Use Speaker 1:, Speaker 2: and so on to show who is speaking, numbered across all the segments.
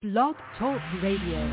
Speaker 1: Blog Talk Radio.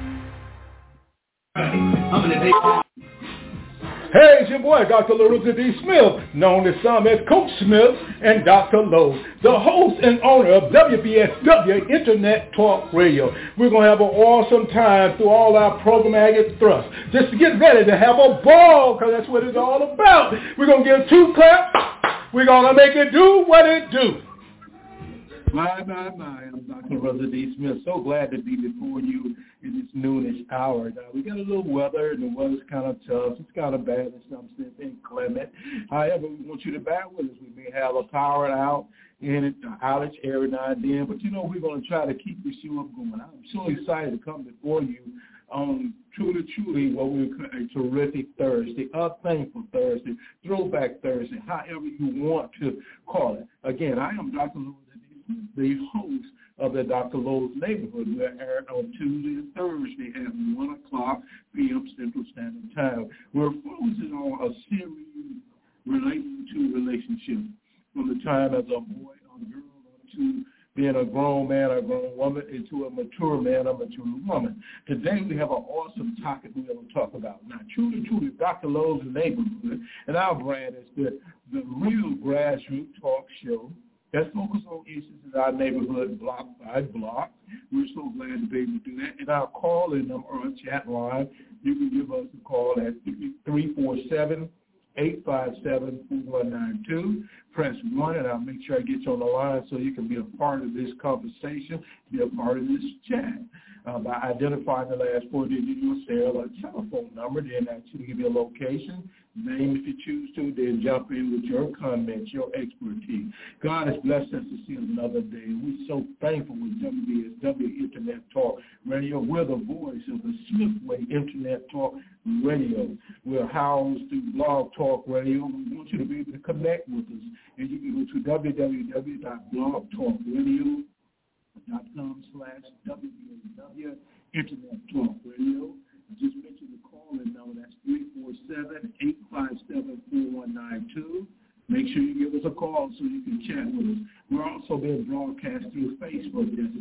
Speaker 2: Hey, it's your boy, Dr. Lorenzo D. Smith, known to some as Coach Smith and Dr. Lowe, the host and owner of WBSW Internet Talk Radio. We're going to have an awesome time through all our programmatic thrusts. Just to get ready to have a ball, because that's what it's all about. We're going to give 2 claps. We're going to make it do what it do.
Speaker 3: My, I'm Dr. Lorenzo D. Smith. So glad to be before you in this noonish hour. Now, we got a little weather, and the weather's kind of tough. It's kind of bad in some sense, inclement. However, we want you to bear with us. We may have a power out in it, outage every now and then, but, we're going to try to keep this show up going. I'm so excited to come before you on truly what we call a terrific Thursday, a thankful Thursday, throwback Thursday, however you want to call it. Again, I am Dr. Lorenzo, the host of the Dr. Lowe's Neighborhood. We're aired on Tuesday and Thursday at 1 o'clock p.m. Central Standard Time. We're focusing on a series relating to relationships, from the time as a boy or girl to being a grown man or a grown woman into a mature man or mature woman. Today we have an awesome topic we're going to talk about. Now, truly, Dr. Lowe's Neighborhood, and our brand is the real grassroots talk show that's focused on issues in our neighborhood, block by block. We're so glad to be able to do that. And our call-in number on chat line, you can give us a call at 347-857-4192. Press 1, and I'll make sure I get you on the line so you can be a part of this conversation, be a part of this chat. By identifying the last 4 digits of your cell or telephone number, then actually give you a location, name if you choose to, then jump in with your comments, your expertise. God has blessed us to see another day. We're so thankful with WBSW Internet Talk Radio. We're the voice of the Smithway Internet Talk Radio. We're housed through Blog Talk Radio. We want you to be able to connect with us. And you can go to www.blogtalkradio.com/WBSW Internet Talk Radio. I just mentioned the call-in number. That's 347-857-4192. Make sure you give us a call so you can chat with us. We're also being broadcast through Facebook. There's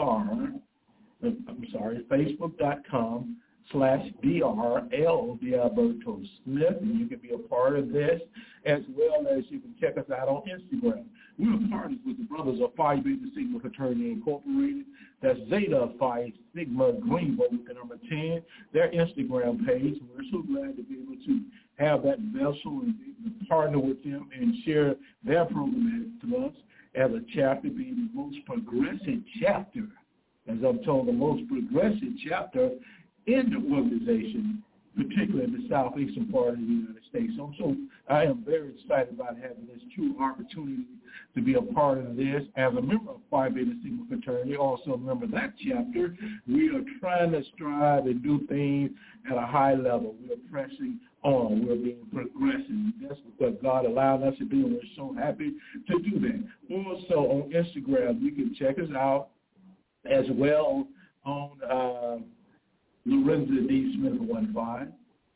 Speaker 3: Facebook.com/DRL Alberto Smith, and you can be a part of this, as well as you can check us out on Instagram. We're partners with the Brothers of Phi Beta Sigma Fraternity Incorporated. That's Zeta Phi Sigma Greenbow with the number 10, their Instagram page. We're so glad to be able to have that vessel and be able to partner with them and share their program to us as a chapter, being the most progressive chapter, as I'm told, the most progressive chapter in the organization, particularly in the southeastern part of the United States. So I am very excited about having this true opportunity to be a part of this. As a member of Phi Beta Sigma Fraternity, also a member of that chapter, we are trying to strive and do things at a high level. We are pressing on. We're being progressive. That's what God allowed us to do, and we're so happy to do that. Also on Instagram, you can check us out as well on Lorenzo D. Smith 15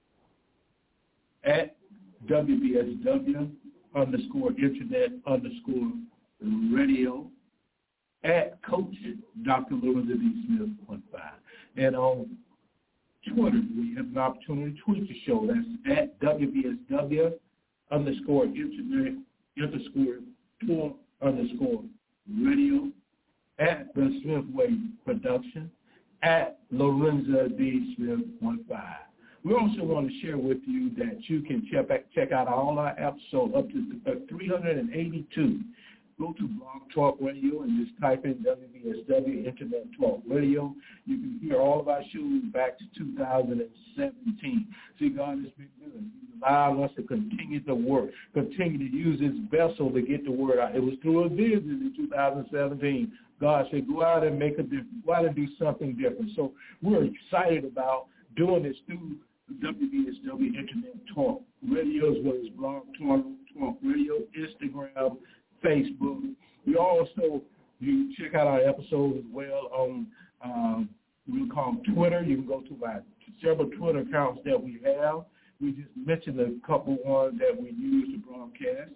Speaker 3: at WBSW_Internet_Radio at Coach Dr. Lorenzo D. Smith 15. And on Twitter, we have an opportunity to tweet the show. That's at WBSW_Internet_Talk_Radio at the Smithway Production at Lorenzo D. Smith 15. We also want to share with you that you can check out all our episodes up to 382. Go to Blog Talk Radio and just type in WBSW Internet Talk Radio. You can hear all of our shows back to 2017. See, God has been good. He's allowed us to continue to work, continue to use this vessel to get the word out. It was through a vision in 2017. God said, go out and make a difference. Go out and do something different. So we're excited about doing this through WBSW Internet Talk Radio, as well as Blog Talk Radio, Instagram, Facebook. We also, you check out our episodes as well on, we'll call them Twitter. You can go to my several Twitter accounts that we have. We just mentioned a couple ones that we use to broadcast.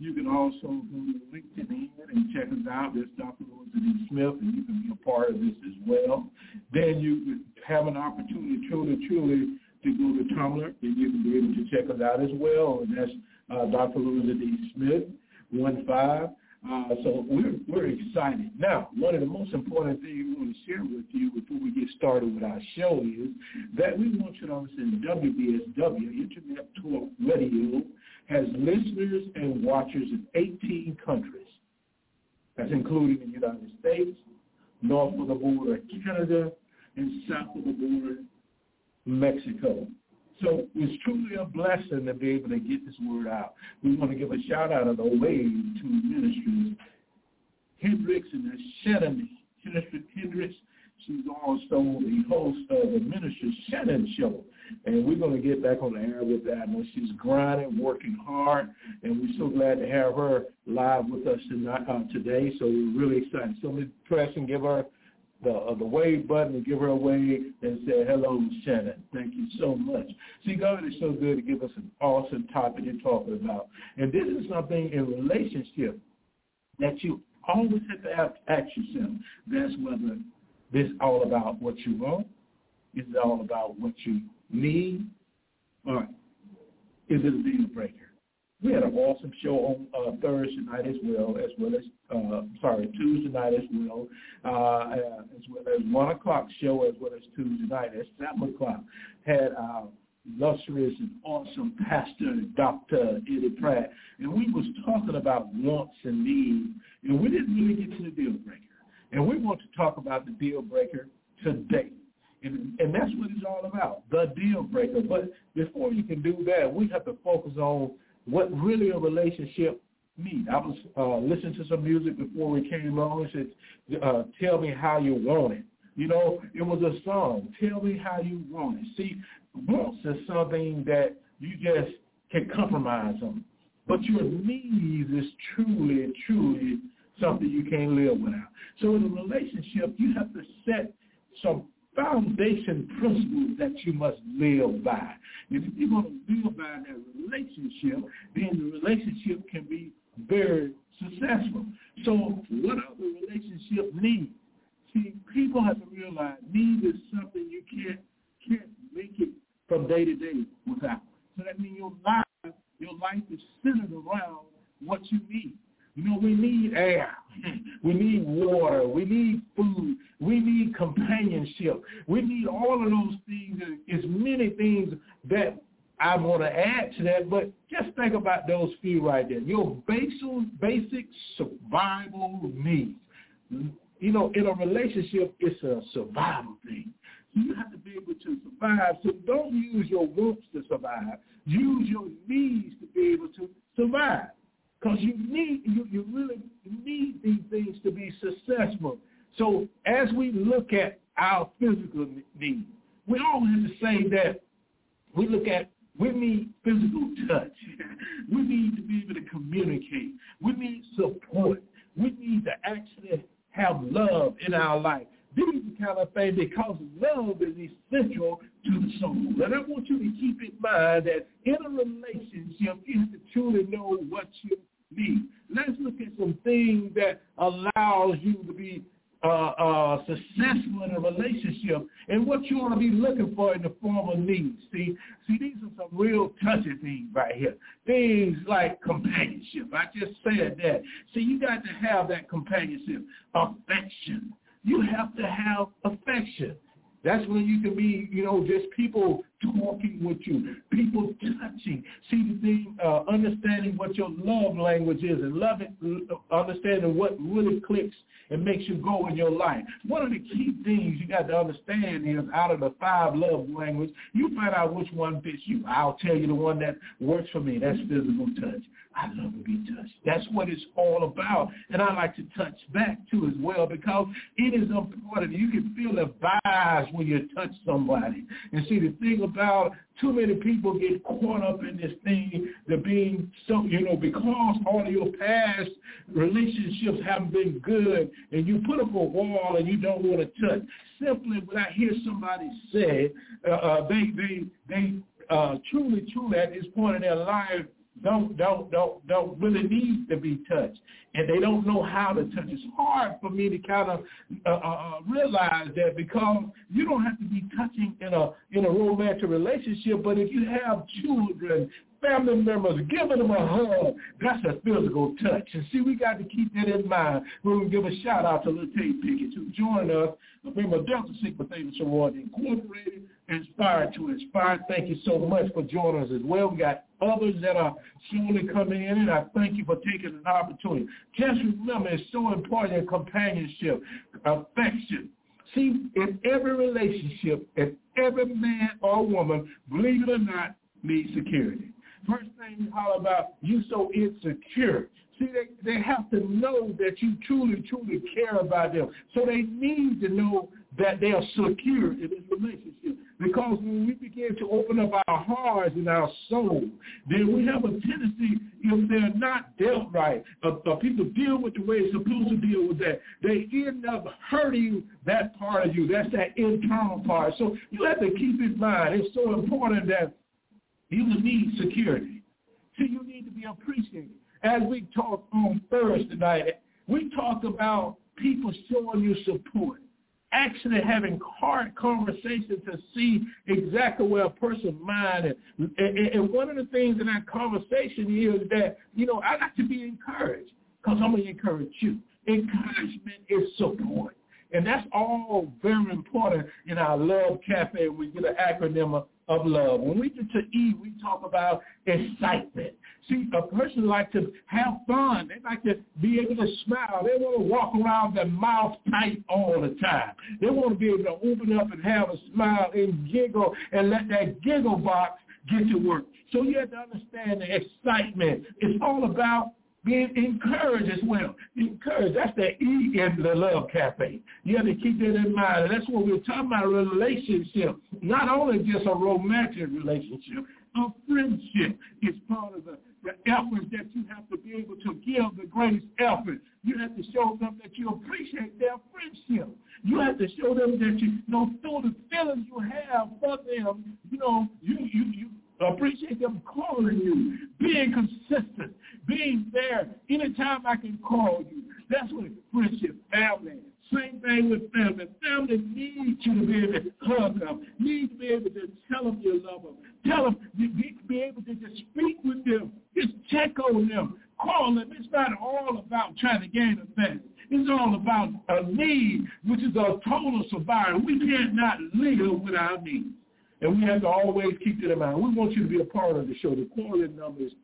Speaker 3: You can also go to LinkedIn and check us out. There's Dr. Rosa D. Smith, and you can be a part of this as well. Then you have an opportunity truly to go to Tumblr, and you can be able to check us out as well. And that's Dr. Rosa D. Smith, 15. So we're excited. Now, one of the most important things we want to share with you before we get started with our show is that we want you to understand WBSW, Internet Talk Radio, has listeners and watchers in 18 countries. That's including the United States, north of the border Canada, and south of the border Mexico. So it's truly a blessing to be able to get this word out. We want to give a shout out of the way to Ministers Hendricks and Shannon. Minister Hendricks, she's also the host of the Minister Shannon Show. And we're going to get back on the air with that. I know she's grinding, working hard, and we're so glad to have her live with us today. So we're really excited. So we press and give her the wave button and give her a wave and say, hello, Shannon. Thank you so much. See, God is so good to give us an awesome topic to talk about. And this is something in relationship that you always have to ask yourself. That's whether this is all about what you want, is it all about what you need, or is it a deal breaker? We had an awesome show on Thursday night as well as Tuesday night as well as 1 o'clock show as well as Tuesday night at 7 o'clock. Had our illustrious and awesome pastor, Dr. Eddie Pratt, and we was talking about wants and needs, and we didn't really get to the deal breaker. And we want to talk about the deal breaker today. And that's what it's all about, the deal breaker. But before you can do that, we have to focus on what really a relationship needs. I was listening to some music before we came on. It said, tell me how you want it. You know, it was a song, tell me how you want it. See, wants is something that you just can compromise on. But your needs is truly something you can't live without. So in a relationship, you have to set some foundation principles that you must live by. If you're going to live by that relationship, then the relationship can be very successful. So what are the relationship needs? See, people have to realize need is something you can't make it from day to day without. So that means your life is centered around what you need. You know, we need air, we need water, we need food, we need companionship. We need all of those things. There's many things that I want to add to that, but just think about those few right there. Your basic survival needs. You know, in a relationship, it's a survival thing. You have to be able to survive. So don't use your wants to survive. Use your needs to be able to survive. Because you really need these things to be successful. So as we look at our physical needs, we all have to say that we need physical touch. We need to be able to communicate. We need support. We need to actually have love in our life. These are the kind of things, because love is essential to the soul. And I want you to keep in mind that in a relationship, you have to truly know what you need. Let's look at some things that allows you to be successful in a relationship and what you want to be looking for in the form of needs. See, these are some real touchy things right here. Things like companionship. I just said that. See, you got to have that companionship. Affection. You have to have affection. That's when you can be, just people talking with you, people touching. See the thing, understanding what your love language is and understanding what really clicks and makes you go in your life. One of the key things you got to understand is out of the 5 love languages, you find out which one fits you. I'll tell you the one that works for me. That's physical touch. I love to be touched. That's what it's all about. And I like to touch back, too, as well, because it is important. You can feel the vibes when you touch somebody. And see, the thing about too many people get caught up in this thing, they're being so, because all of your past relationships haven't been good, and you put up a wall and you don't want to touch. Simply when I hear somebody say, they truly at this point in their life, don't really need to be touched, and they don't know how to touch. It's hard for me to kind of realize that, because you don't have to be touching in a romantic relationship, but if you have children, family members, giving them a hug, that's a physical touch. And see, we got to keep that in mind. We're going to give a shout-out to Latae Pickett, who joined us, the member of Delta Sigma Theta Sorority Incorporated, Inspired to Inspire. Thank you so much for joining us as well. We got others that are surely coming in, and I thank you for taking an opportunity. Just remember, it's so important in companionship, affection. See, in every relationship, in every man or woman, believe it or not, needs security. First thing you holler about, you so insecure. See, they have to know that you truly, truly care about them. So they need to know that they are secure in this relationship. Because when we begin to open up our hearts and our soul, then we have a tendency, if they're not dealt right, or people deal with the way they're supposed to deal with that, they end up hurting that part of you. That's that internal part. So you have to keep in mind, it's so important that you need security. See, you need to be appreciated. As we talked on Thursday night, we talked about people showing you support, actually having hard conversations to see exactly where a person's mind is. And one of the things in that conversation is that, I got to be encouraged, because I'm going to encourage you. Encouragement is support. And that's all very important in our Love Cafe. We get an acronym of love. When we get to E, we talk about excitement. See, a person likes to have fun. They like to be able to smile. They want to walk around with their mouth tight all the time. They want to be able to open up and have a smile and giggle and let that giggle box get to work. So you have to understand the excitement. It's all about being encouraged as well. Encouraged, that's the E in the Love Cafe. You have to keep that in mind. And that's what we're talking about, a relationship. Not only just a romantic relationship, a friendship is part of the effort that you have to be able to give the greatest effort. You have to show them that you appreciate their friendship. You have to show them that you through the feelings you have for them, you appreciate them calling you, being consistent, being there anytime I can call you. That's what friendship, family. Same thing with family. Family needs you to be able to hug them, need to be able to tell them you love them, tell them you need to be able to just speak with them, just check on them, call them. It's not all about trying to gain a benefit. It's all about a need, which is a total survival. We cannot live without needs. And we have to always keep that in mind. We want you to be a part of the show. The call-in number is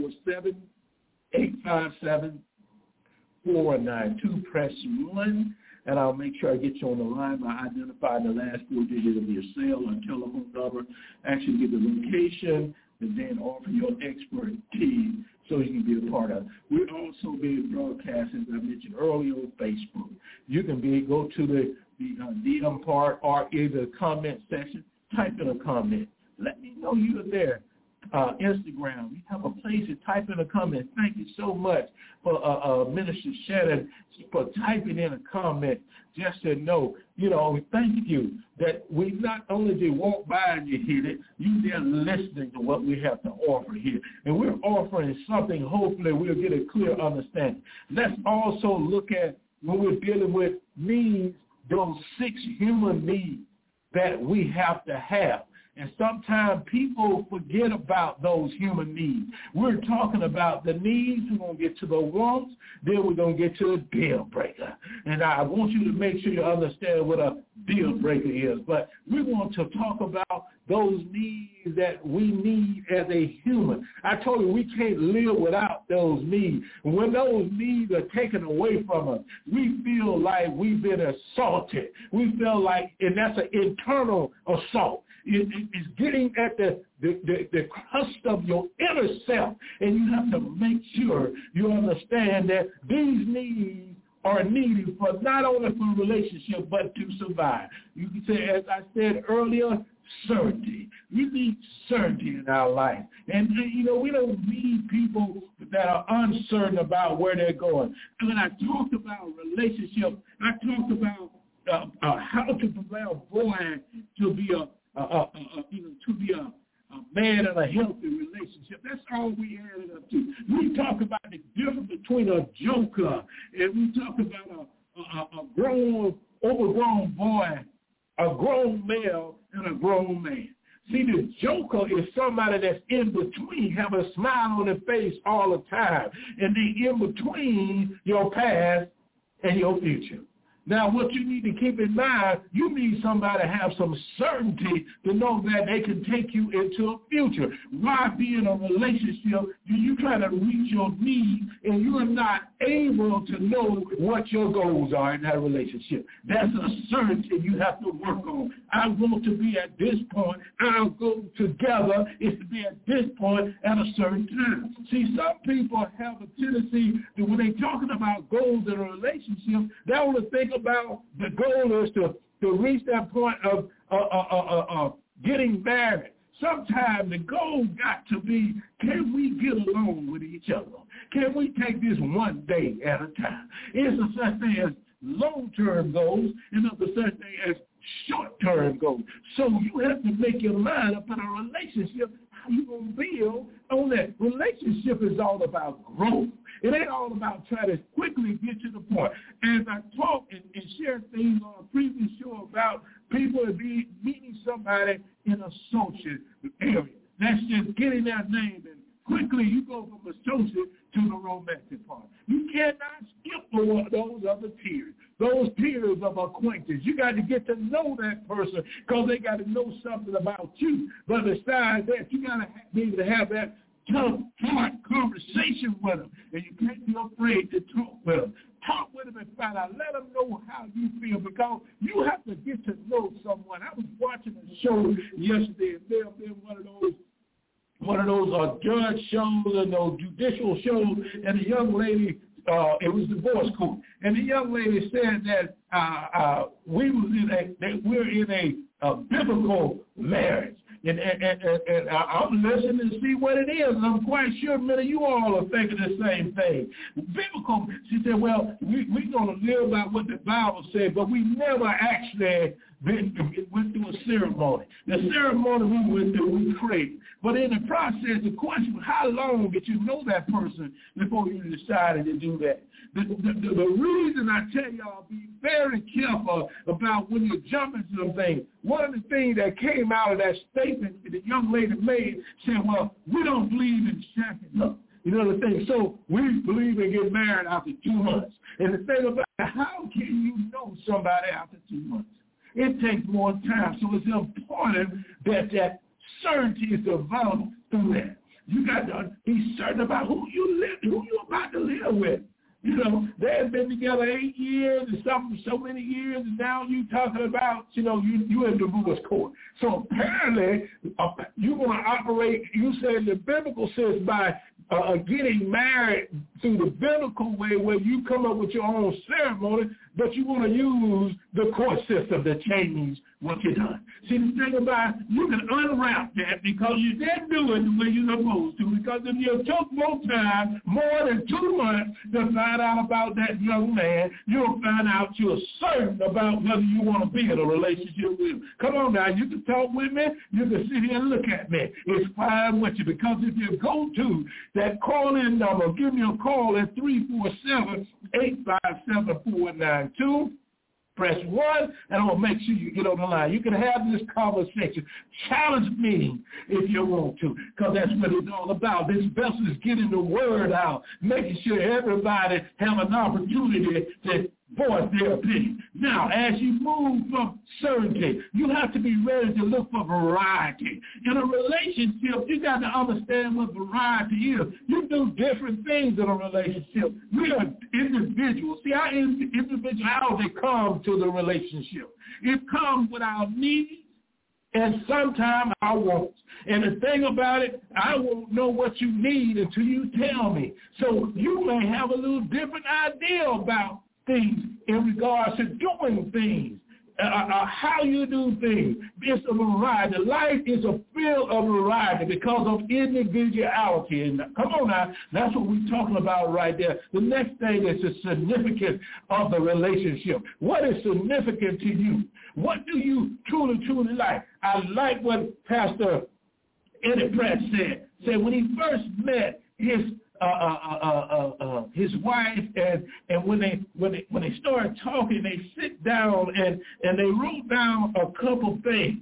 Speaker 3: 347-857-4192. Press 1, and I'll make sure I get you on the line by identifying the last 4 digits of your cell or telephone number, actually get the location, and then offer your expertise so you can be a part of it. We're also being broadcast, as I mentioned earlier, on Facebook. You can go to the DM part or either comment section. Type in a comment. Let me know you're there. Instagram, you have a place to type in a comment. Thank you so much for Minister Shannon for typing in a comment just to know, thank you that we not only did walk by and you hit it, you there listening to what we have to offer here. And we're offering something, hopefully we'll get a clear understanding. Let's also look at when we're dealing with needs, those 6 human needs that we have to have. And sometimes people forget about those human needs. We're talking about the needs. We're going to get to the wants. Then we're going to get to the deal breaker. And I want you to make sure you understand what a deal breaker is. But we want to talk about those needs that we need as a human. I told you we can't live without those needs. And when those needs are taken away from us, we feel like we've been assaulted. We feel like, and that's an internal assault. It's getting at the crust of your inner self, and you have to make sure you understand that these needs are needed for not only for a relationship, but to survive. You can say, as I said earlier, certainty. We need certainty in our life. And, we don't need people that are uncertain about where they're going. And when I talked about relationship, I talked about how to prepare a boy to be a man in a healthy relationship. That's all we added up to. We talk about the difference between a joker, and we talk about a grown, overgrown boy, a grown male, and a grown man. See, the joker is somebody that's in between, have a smile on their face all the time, and they in between your past and your future. Now, what you need to keep in mind, you need somebody to have some certainty to know that they can take you into a future. Why be in a relationship do you try to reach your needs and you are not able to know what your goals are in that relationship? That's a certainty you have to work on. I want to be at this point. Our goal together is to be at this point at a certain time. See, some people have a tendency to, when they're talking about goals in a relationship, they only think about the goal is to reach that point of getting married. Sometimes the goal got to be, can we get along with each other? Can we take this one day at a time? It's a such thing as long-term goals and there's a such thing as short-term goals. So you have to make your mind up in a relationship how you going to build on that. Relationship is all about growth. It ain't all about trying to quickly get to the point. As I talk and share things on a previous show about people meeting somebody in a social area, that's just getting their name and quickly you go from associate to the romantic part. You cannot skip over those other tiers, those tiers of acquaintance. You got to get to know that person because they got to know something about you. But besides that, you got to be able to have that tough, hard conversation with them. And you can't be afraid to talk with them. Talk with them and find out. Let them know how you feel because you have to get to know someone. I was watching a show yesterday, and there been one of those judge shows and those judicial shows, and the young lady, it was divorce court, and the young lady said that we're in a biblical marriage. And I'm listening to see what it is, and I'm quite sure many of you all are thinking the same thing. Biblical, she said, well, we're going to live by what the Bible said, but we never actually went through a ceremony. The ceremony we went through, we prayed. But in the process, the question was, how long did you know that person before you decided to do that? The reason I tell y'all, be very careful about when you're jumping to some things. One of the things that came out of that statement that the young lady made said, well, we don't believe in shacking up. You know the thing? So we believe in getting married after 2 months. And the thing about it, how can you know somebody after 2 months? It takes more time. So it's important that certainty is developed through that. You got to be certain about who you're about to live with. You know, they've been together 8 years and so many years, and now you talking about, you in divorce court. So apparently, you're going to operate, you say in the biblical sense, by getting married through the biblical way where you come up with your own ceremony, but you want to use the court system to change what you done. See, the thing about it, you can unwrap that because you didn't do it the way you're supposed to, because if you took more time, more than 2 months, to find out about that young man, you'll find out you're certain about whether you want to be in a relationship with him. Come on now, you can talk with me, you can sit here and look at me. It's fine with you, because if you go to that call-in number, give me a call at 347-857-4192. Press 1, and I'm going to make sure you get on the line. You can have this conversation. Challenge me if you want to, because that's what it's all about. This vessel is getting the word out, making sure everybody have an opportunity to voice their opinion. Now, as you move from certainty, you have to be ready to look for variety. In a relationship, you got to understand what variety is. You do different things in a relationship. We are individuals. See, our individuality comes to the relationship. It comes with our needs and sometimes our wants. And the thing about it, I won't know what you need until you tell me. So you may have a little different idea about things in regards to doing things, how you do things. It's a variety. Life is a field of variety because of individuality. And come on now, that's what we're talking about right there. The next thing is the significance of the relationship. What is significant to you? What do you truly like? I like what Pastor Eddie Pratt said when he first met his wife, and when they started talking, they sit down and they wrote down a couple things.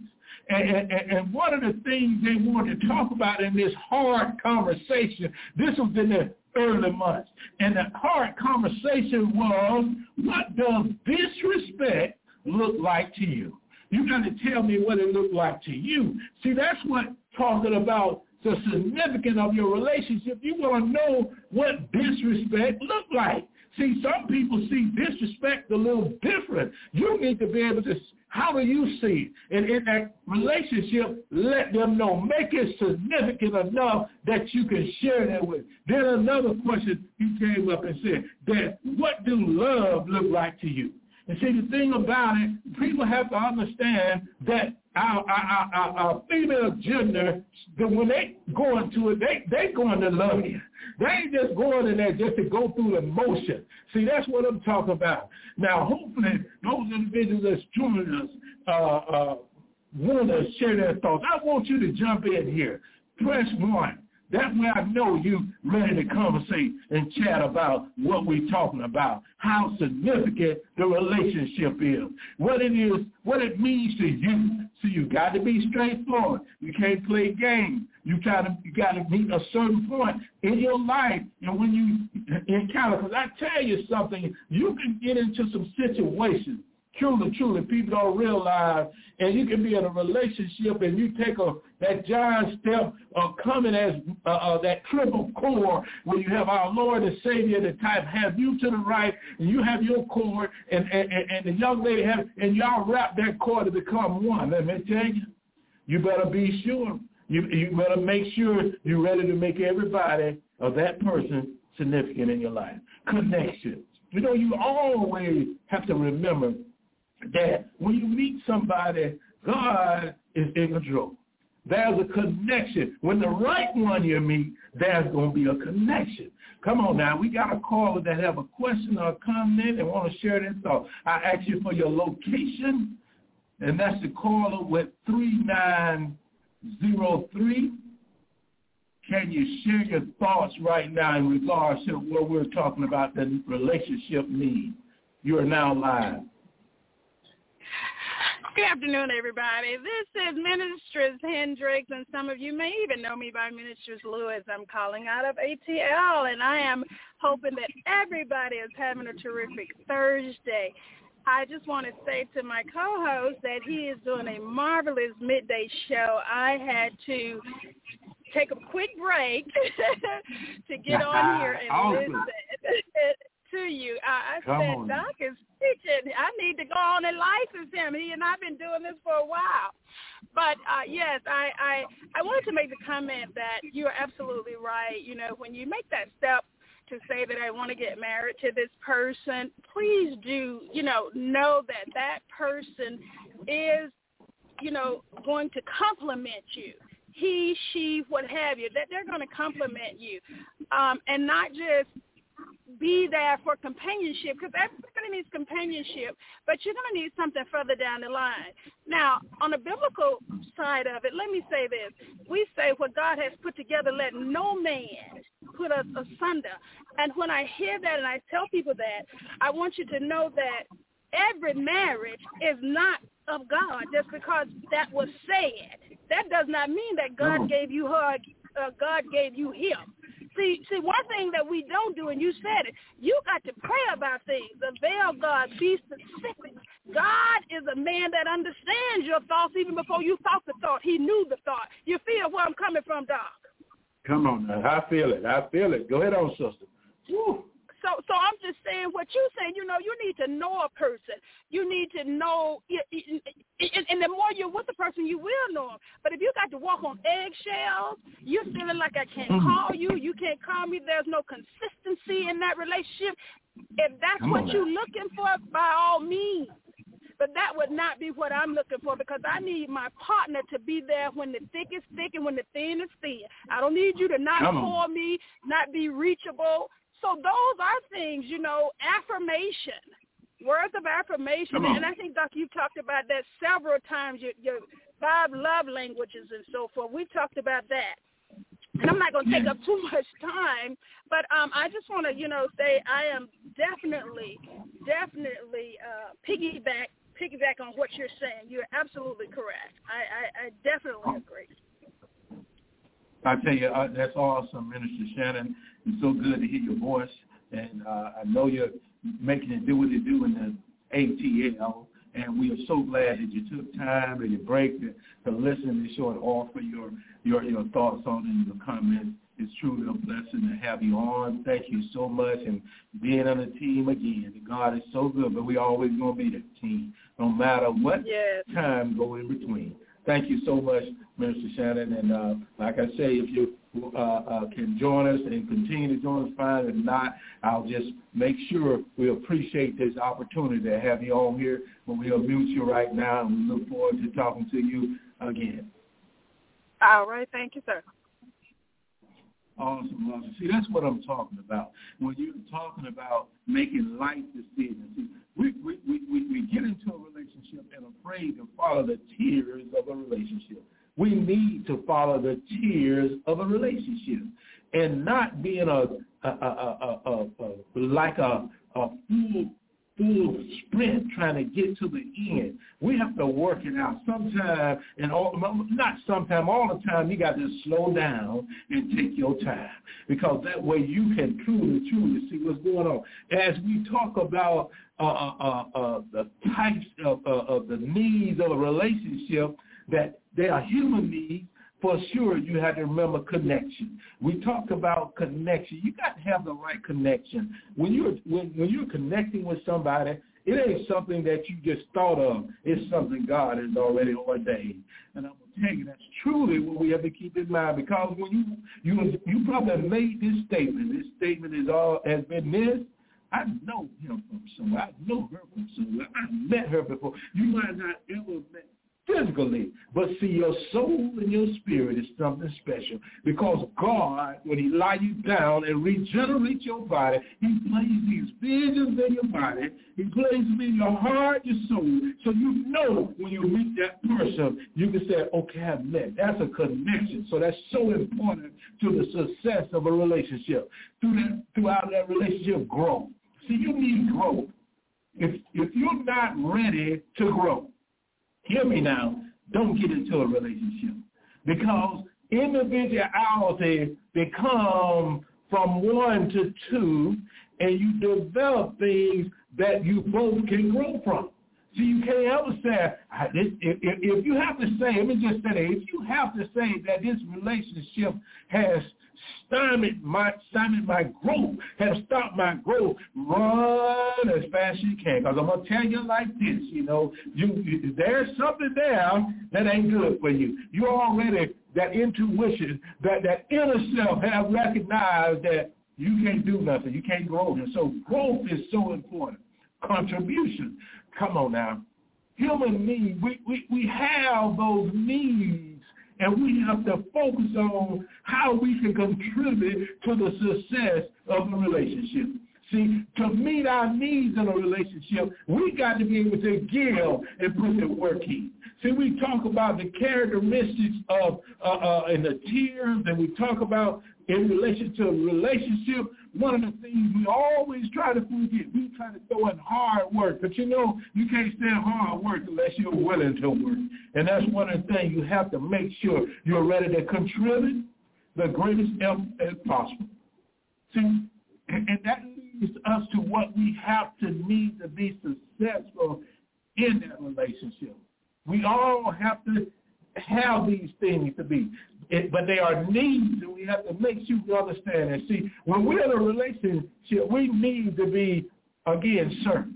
Speaker 3: And one of the things they wanted to talk about in this hard conversation, this was in the early months, and the hard conversation was, what does disrespect look like to you? You got to tell me what it looked like to you. See, that's what talking about the significance of your relationship. You want to know what disrespect look like. See, some people see disrespect a little different. You need to be able to, how do you see it? And in that relationship, let them know. Make it significant enough that you can share that with. Then another question he came up and said, that what do love look like to you? And see, the thing about it, people have to understand that our female gender, that when they go into it, they going to love you. They ain't just going in there just to go through the motion. See, that's what I'm talking about. Now, hopefully, those individuals that's joining us want to share their thoughts. I want you to jump in here. Press 1. That way I know you ready to conversate and chat about what we're talking about, how significant the relationship is, what it is, what it means to you. So you got to be straightforward. You can't play games. You got to meet a certain point in your life, and when you encounter, because I tell you something, you can get into some situations. Truly, people don't realize, and you can be in a relationship and you take that giant step of coming as that triple core where you have our Lord and Savior, the type have you to the right, and you have your cord, and the young lady have, and y'all wrap that cord to become one. Let me tell you, you better be sure. You better make sure you're ready to make everybody of that person significant in your life. Connection. You know, you always have to remember that when you meet somebody, God is in control. There's a connection. When the right one you meet, there's going to be a connection. Come on now. We got a caller that have a question or a comment and want to share their thoughts. I ask you for your location, and that's the caller with 3903. Can you share your thoughts right now in regards to what we're talking about, the relationship need? You are now live.
Speaker 4: Good afternoon, everybody. This is Ministress Hendricks, and some of you may even know me by Ministress Lewis. I'm calling out of ATL, and I am hoping that everybody is having a terrific Thursday. I just want to say to my co-host that he is doing a marvelous midday show. I had to take a quick break to get on here and listen to you. I said, Doc is preaching. I need to go on and license him. He and I have been doing this for a while. But, yes, I wanted to make the comment that you're absolutely right. You know, when you make that step to say that I want to get married to this person, please do, know that that person is, going to compliment you. He, she, what have you, that they're going to compliment you, and not just be there for companionship, because everybody needs companionship, but you're going to need something further down the line. Now, on the biblical side of it, let me say this. We say what God has put together, let no man put us asunder. And when I hear that and I tell people that, I want you to know that every marriage is not of God just because that was said. That does not mean that God gave you her, God gave you him. See, one thing that we don't do, and you said it, you got to pray about things. Avail God, be specific. God is a man that understands your thoughts even before you thought the thought. He knew the thought. You feel where I'm coming from, Doc?
Speaker 3: Come on now. I feel it. Go ahead on, sister. Woo.
Speaker 4: So I'm just saying what you're saying, you need to know a person. You need to know, and the more you're with the person, you will know them. But if you got to walk on eggshells, you're feeling like I can't call you, you can't call me, there's no consistency in that relationship. If that's what you're looking for, by all means. But that would not be what I'm looking for, because I need my partner to be there when the thick is thick and when the thin is thin. I don't need you to not call me, not be reachable. So those are things, affirmation, words of affirmation. And I think, Doc, you've talked about that several times, your 5 love languages and so forth. We talked about that. And I'm not going to take up too much time, but I just want to, say I am definitely piggyback on what you're saying. You're absolutely correct. I definitely agree.
Speaker 3: I tell you, that's awesome, Minister Shannon. It's so good to hear your voice, and I know you're making it do what you do in the ATL, and we are so glad that you took time and your break to listen and show and offer your thoughts on it and your comments. It's truly a blessing to have you on. Thank you so much, and being on the team again. God is so good, but we always going to be the team, no matter what time go in between. Thank you so much, Minister Shannon. And like I say, if you can join us and continue to join us, fine. If not, I'll just make sure we appreciate this opportunity to have you on here. But we'll mute you right now, and we look forward to talking to you again.
Speaker 4: All right. Thank you, sir.
Speaker 3: Awesome. See, that's what I'm talking about. When you're talking about making life decisions, see, we get into a relationship and afraid to follow the tiers of a relationship. We need to follow the tiers of a relationship and not being like a full sprint trying to get to the end. We have to work it out. Sometimes, all the time, you got to slow down and take your time, because that way you can truly see what's going on. As we talk about the types of the needs of a relationship, that they are human needs. For sure, you have to remember connection. We talked about connection. You got to have the right connection. When you're connecting with somebody, it ain't something that you just thought of. It's something God has already ordained. And I'm going to tell you, that's truly what we have to keep in mind, because when you probably have made this statement. This statement has been this. I know him from somewhere. I know her from somewhere. I met her before. You might not ever met physically, but see, your soul and your spirit is something special, because God, when he lie you down and regenerate your body, he places these visions in your body. He places them in your heart, your soul, so you know when you meet that person, you can say, okay, I've met. That's a connection. So that's so important to the success of a relationship. Throughout that relationship, growth. See, you need growth. If you're not ready to grow, hear me now, don't get into a relationship, because individuality becomes from 1 to 2, and you develop things that you both can grow from. So you can't ever say, if you have to say, let me just say, if you have to say that this relationship has stymied my growth, have stopped my growth, run as fast as you can. Because I'm going to tell you like this, there's something there that ain't good for you. You already, that intuition, that inner self have recognized that you can't do nothing. You can't grow. And so growth is so important. Contribution. Come on now. Human needs, we have those needs, and we have to focus on how we can contribute to the success of a relationship. See, to meet our needs in a relationship, we got to be able to give and put the work in. See, we talk about the characteristics of and the tiers, and we talk about in relation to a relationship. One of the things we always try to forget, we try to throw in hard work. But you can't stand hard work unless you're willing to work. And that's one of the things you have to make sure you're ready to contribute the greatest effort as possible. See, and that leads us to what we have to need to be successful in that relationship. We all have to have these things to be. But they are needs, and we have to make sure we understand that. See, when we're in a relationship, we need to be, again, certain.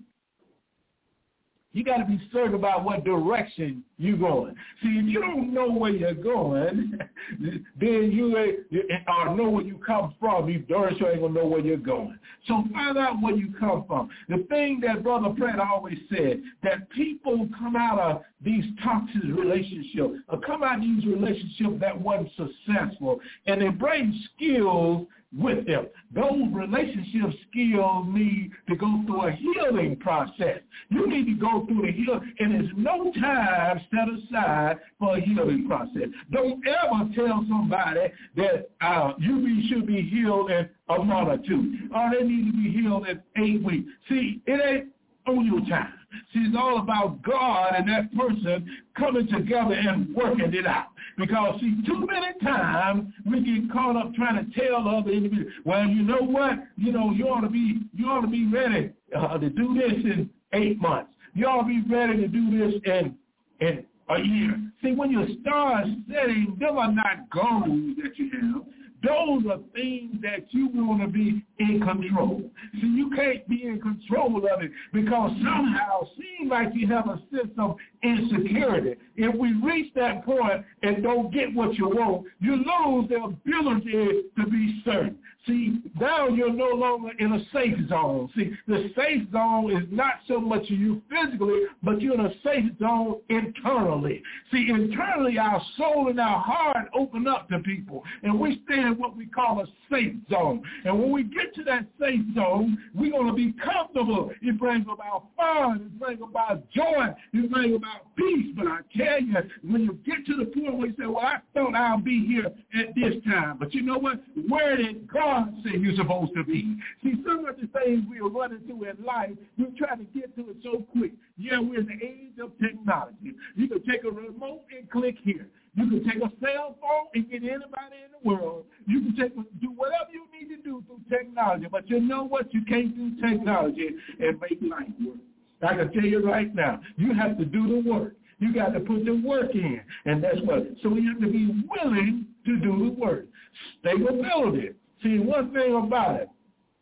Speaker 3: You got to be certain about what direction you're going. See, if you don't know where you're going, then you or know where you come from, you darn sure ain't going to know where you're going. So find out where you come from. The thing that Brother Pratt always said, that people come out of these toxic relationships, or come out of these relationships that wasn't successful, and they bring skills with them. Those relationship skills need to go through a healing process. You need to go through the healing, and there's no time set aside for a healing process. Don't ever tell somebody that you should be healed in a month or two, or they need to be healed in 8 weeks. See, it ain't on your time. See, it's all about God and that person coming together and working it out. Because, see, too many times we get caught up trying to tell other individuals, well, you know what? You ought to be ready to do this in 8 months. You ought to be ready to do this in a year. See, when you start setting, them are not goals that you have. Those are things that you want to be in control. See, you can't be in control of it because somehow it seems like you have a sense of insecurity. If we reach that point and don't get what you want, you lose the ability to be certain. See, now you're no longer in a safe zone. See, the safe zone is not so much you physically, but you're in a safe zone internally. See, internally, our soul and our heart open up to people, and we stay in what we call a safe zone. And when we get to that safe zone, we're going to be comfortable. It brings about fun. It brings about joy. It brings about peace. But I tell you, when you get to the point where you say, well, I thought I'll be here at this time. But you know what? Where did God say you're supposed to be? See, some of the things we are running through in life, we're trying to get to it so quick. Yeah, we're in the age of technology. You can take a remote and click here. You can take a cell phone and get anybody in the world. You can do whatever you need to do through technology. But you know what? You can't do technology and make life work. I can tell you right now, you have to do the work. You got to put the work in. And that's what. So we have to be willing to do the work. Stability. See, one thing about it,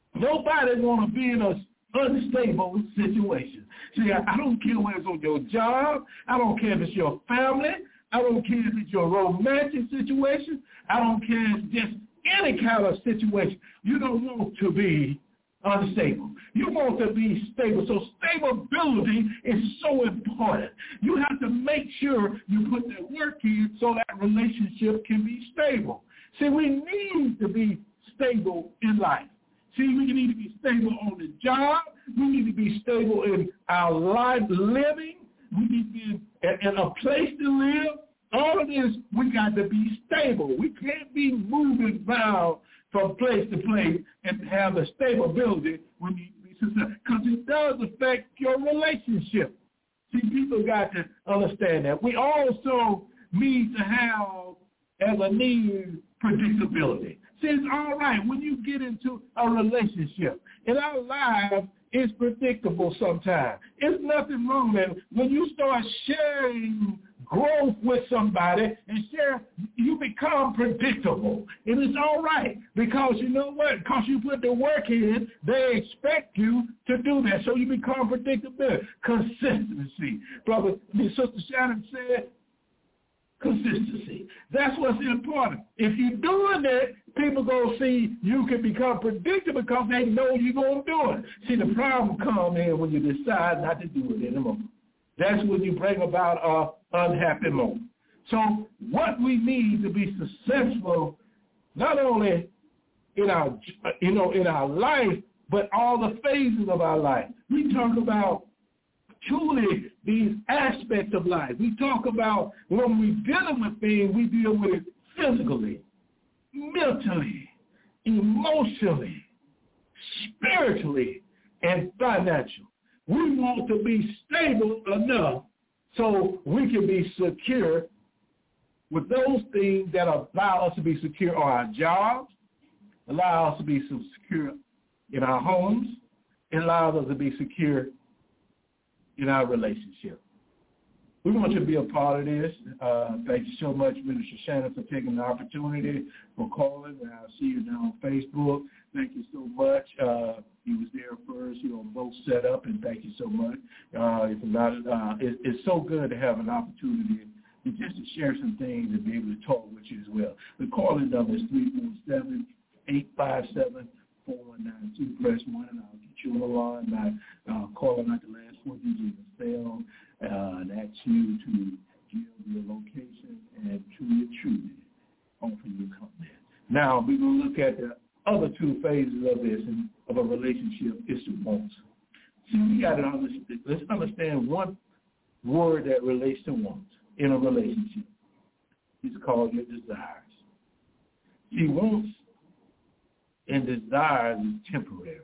Speaker 3: nobody want to be in an unstable situation. See, I don't care whether it's on your job. I don't care if it's your family. I don't care if it's your romantic situation. I don't care if it's just any kind of situation. You don't want to be unstable. You want to be stable. So stability is so important. You have to make sure you put the work in so that relationship can be stable. See, we need to be stable in life. See, we need to be stable on the job. We need to be stable in our life living. We need to be in a place to live. All of this, we got to be stable. We can't be moving around from place to place and have the stability when you be successful, because it does affect your relationship. See, people got to understand that. We also need to have, as a need, predictability. See, it's all right when you get into a relationship. In our lives, it's predictable sometimes. It's nothing wrong with it. When you start sharing growth with somebody and share, you become predictable. And it's all right because you know what? Because you put the work in, they expect you to do that. So you become predictable. Consistency. Brother, Sister Shannon said, consistency. That's what's important. If you're doing it, people going to see you can become predictable because they know you're going to do it. See, the problem comes in when you decide not to do it anymore. That's when you bring about an unhappy moment. So what we need to be successful, not only in our, in our life, but all the phases of our life. We talk about truly these aspects of life. We talk about when we're dealing with things, we deal with it physically, mentally, emotionally, spiritually, and financially. We want to be stable enough so we can be secure with those things that allow us to be secure on our jobs, allow us to be secure in our homes, and allow us to be secure in our relationship. We want you to be a part of this. Thank you so much, Minister Shannon, for taking the opportunity, for calling. I'll see you now on Facebook. Thank you so much. You was there first, both set up, and thank you so much. It's so good to have an opportunity just to share some things and be able to talk with you as well. The calling number is 347-857-4192. Press 1, and I'll get you on the line by calling out the last 4 digits of the cell. and ask you to give your location and truly offer your comment. Now, we're going to look at the other two phases of this, of a relationship, is the wants. See, we got to understand, let's understand one word that relates to wants in a relationship. It's called your desires. See, wants and desires is temporary.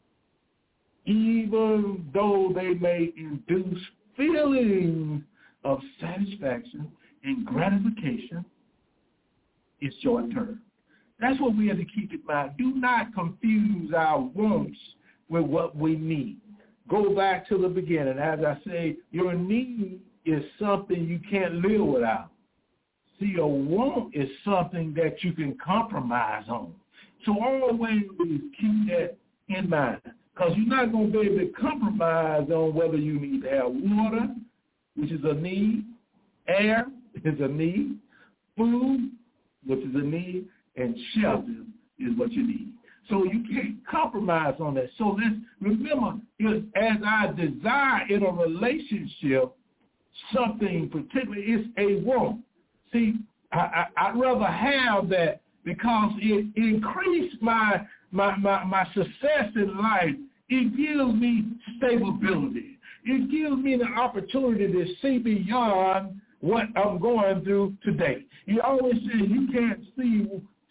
Speaker 3: Even though they may induce feelings of satisfaction and gratification, it's short term. That's what we have to keep in mind. Do not confuse our wants with what we need. Go back to the beginning. As I say, your need is something you can't live without. See, a want is something that you can compromise on. So always keep that in mind, because you're not going to be able to compromise on whether you need to have water, which is a need, air is a need, food, which is a need, and shelter is what you need. So you can't compromise on that. So let's remember, as I desire in a relationship, something particularly is a want. See, I'd rather have that because it increased my success in life. It gives me stability. It gives me the opportunity to see beyond what I'm going through today. You always say you can't see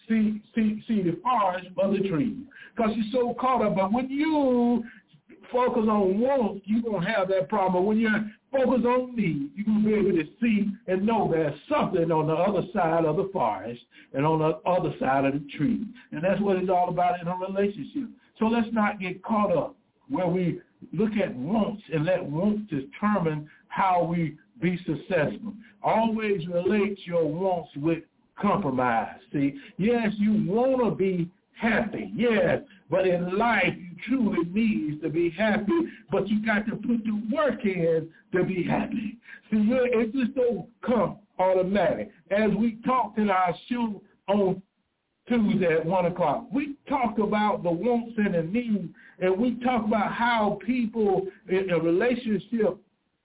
Speaker 3: the forest for the trees because you're so caught up. But when you focus on wants, you're going to have that problem. But when you're focused on need, you're going to be able to see and know there's something on the other side of the forest and on the other side of the tree. And that's what it's all about in a relationship. So let's not get caught up where we look at wants and let wants determine how we be successful. Always relate your wants with compromise. See, yes, you want to be happy, yes, but in life you truly need to be happy, but you got to put the work in to be happy. See, it just don't come automatic. As we talked in our show on Tuesday at 1 o'clock, we talked about the wants and the needs, and we talked about how people in a relationship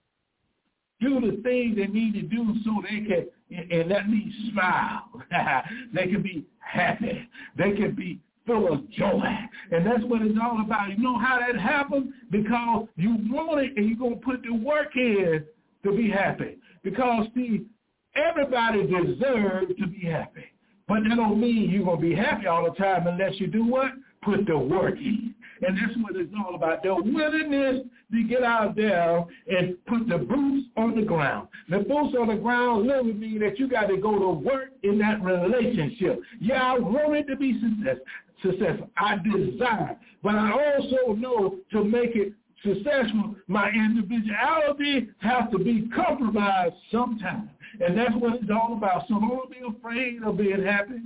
Speaker 3: do the things they need to do so they can, and that means smile. They can be happy. They can be full of joy. And that's what it's all about. You know how that happens? Because you want it and you're going to put the work in to be happy. Because, see, everybody deserves to be happy. But that don't mean you're going to be happy all the time unless you do what? Put the work in. And that's what it's all about, the willingness to get out there and put the boots on the ground. The boots on the ground literally mean that you got to go to work in that relationship. Yeah, I want it to be successful. I desire. But I also know to make it successful, my individuality has to be compromised sometime. And that's what it's all about. So don't be afraid of being happy.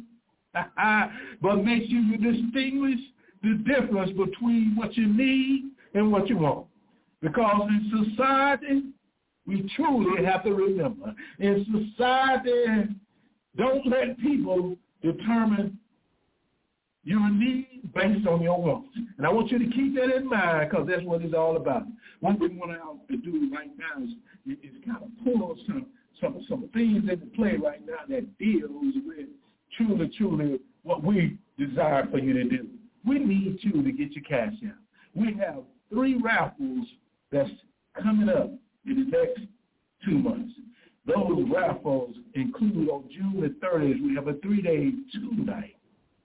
Speaker 3: But make sure you distinguish the difference between what you need and what you want. Because in society, we truly have to remember, in society, don't let people determine your needs based on your wants. And I want you to keep that in mind because that's what it's all about. What we want to do right now is kind of pull some things into play right now that deals with truly what we desire for you to do. We need you to get your cash out. We have 3 raffles that's coming up in the next 2 months. Those raffles include on June the 30th, we have a 3-day 2-night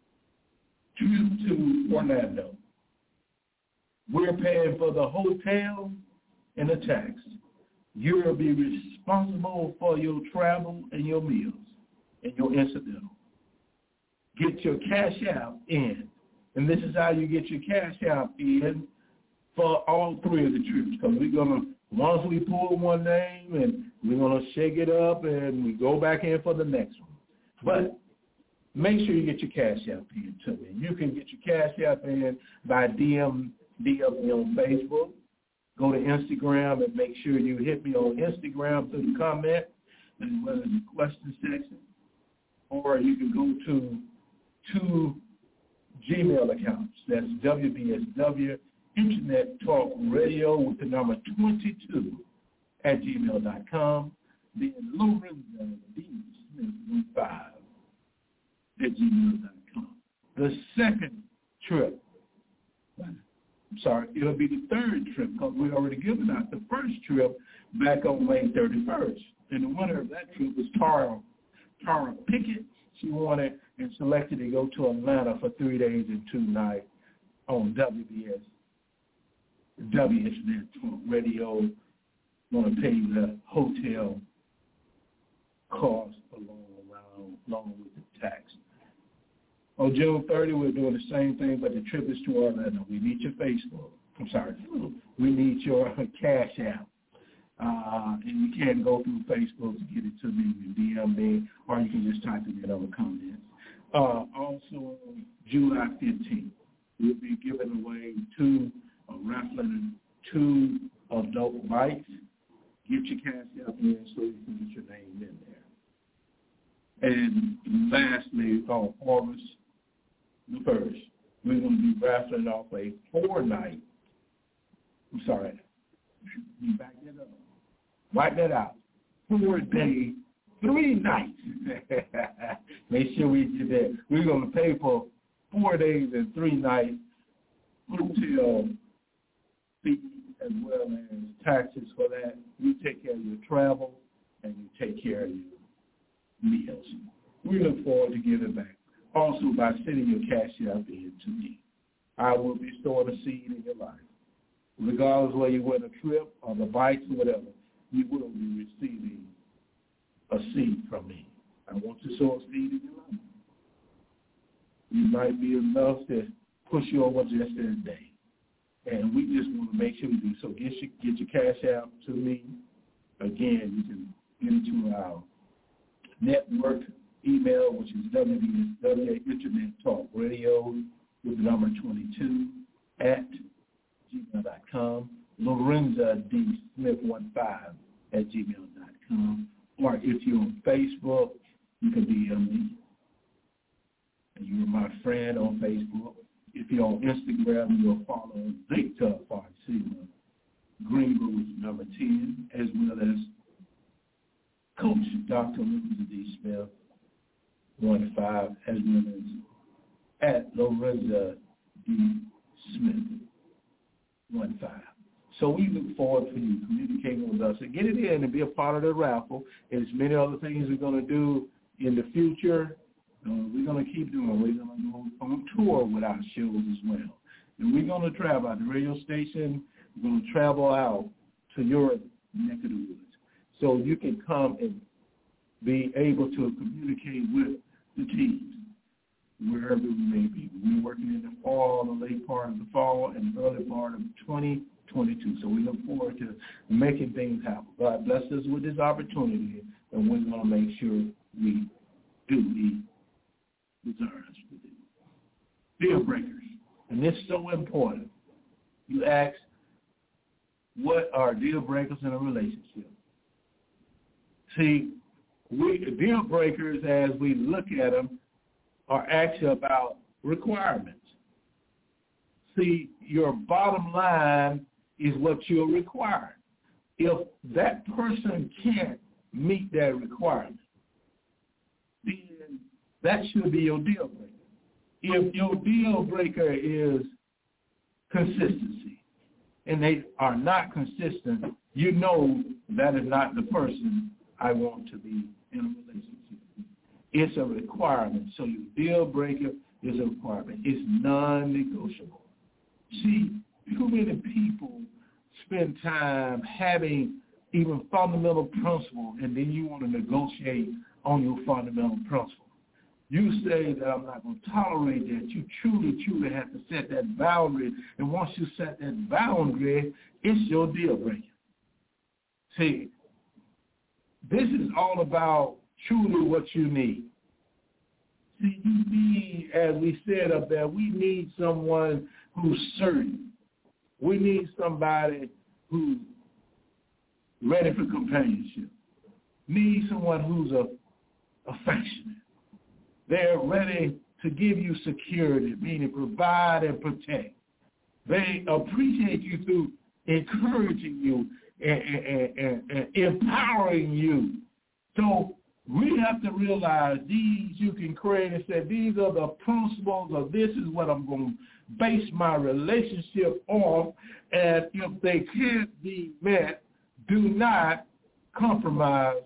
Speaker 3: trip to Orlando. We're paying for the hotel and the tax. You'll be responsible for your travel and your meals and your incidental. Get your cash out in. And this is how you get your cash out in for all 3 of the trips. Because we're going to, once we pull one name, and we're going to shake it up, and we go back in for the next one. But make sure you get your cash out in to me. You can get your cash out in by DM me on Facebook. Go to Instagram and make sure you hit me on Instagram through the comment as well as the question section. Or you can go to 2 Gmail accounts. That's WBSW Internet Talk Radio with the number 22 @gmail.com. Then Lorenza D. Smith 15 @gmail.com. The second trip, it'll be the third trip because we already given out the first trip back on May 31st. And the winner of that trip was Tara Pickett. She wanted and selected to go to Atlanta for 3 days and 2 nights on WBS, Internet Talk Radio. Want to pay the hotel cost along with the tax. On June 30, we're doing the same thing, but the trip is to Orlando. We need your Facebook. We need your Cash App. And you can go through Facebook to get it to me and DM me, or you can just type it in other comments. Also, July 15th, we'll be giving away raffling 2 adult bikes. Get your Cash App in so you can get your name in there. And lastly, on August the 1st, we're going to be raffling off a 4-night. I'm sorry. You back that up. Write that out. 4 days, 3 nights. Make sure we do that. We're going to pay for 4 days and 3 nights hotel fee as well as taxes for that. We take care of your travel and you take care of your meals. We look forward to giving back. Also by sending your Cash App in to me. I will be storing a seed in your life. Regardless whether you win a trip or the bikes or whatever, you will be receiving a seed from me. I want to sow a seed in your life. You might be enough to push you over just this day. And we just want to make sure we do. So get your Cash App to me. Again, you can get into our network email, which is WBSW Internet Talk Radio with the number 22 @gmail.com. Lorenza D. Smith 15 @gmail.com. Or if you're on Facebook, you can DM me. And you're my friend on Facebook. If you're on Instagram, you'll follow Victor Farcima Greenwood with number 10, as well as Coach Dr. Lorenza D. Smith 15, as well as @Lorenza D. Smith 15. So we look forward to you communicating with us and get it in and be a part of the raffle. There's many other things we're going to do in the future. We're going to keep doing. We're going to go on tour with our shows as well. And we're going to travel out the radio station. We're going to travel out to your neck of the woods. So you can come and be able to communicate with the teams wherever we may be. We're working in the fall, the late part of the fall, and the early part of 2022. So we look forward to making things happen. God bless us with this opportunity, and we're going to make sure we do the desires to do. Deal breakers. And this is so important. You ask, what are deal breakers in a relationship? See, deal breakers, as we look at them, are actually about requirements. See, your bottom line is what you're required. If that person can't meet that requirement, then that should be your deal breaker. If your deal breaker is consistency and they are not consistent, you know that is not the person I want to be in a relationship with. It's a requirement. So your deal breaker is a requirement. It's non-negotiable. See, too many people spend time having even fundamental principles, and then you want to negotiate on your fundamental principle. You say that I'm not going to tolerate that. You truly have to set that boundary. And once you set that boundary, it's your deal breaker. See, this is all about truly what you need. See, you need, as we said up there, we need someone who's certain. We need somebody who's ready for companionship. Need someone who's affectionate. They're ready to give you security, meaning provide and protect. They appreciate you through encouraging you and empowering you. So we have to realize these you can create and say, these are the principles, or this is what I'm going to base my relationship on, and if they can't be met, do not compromise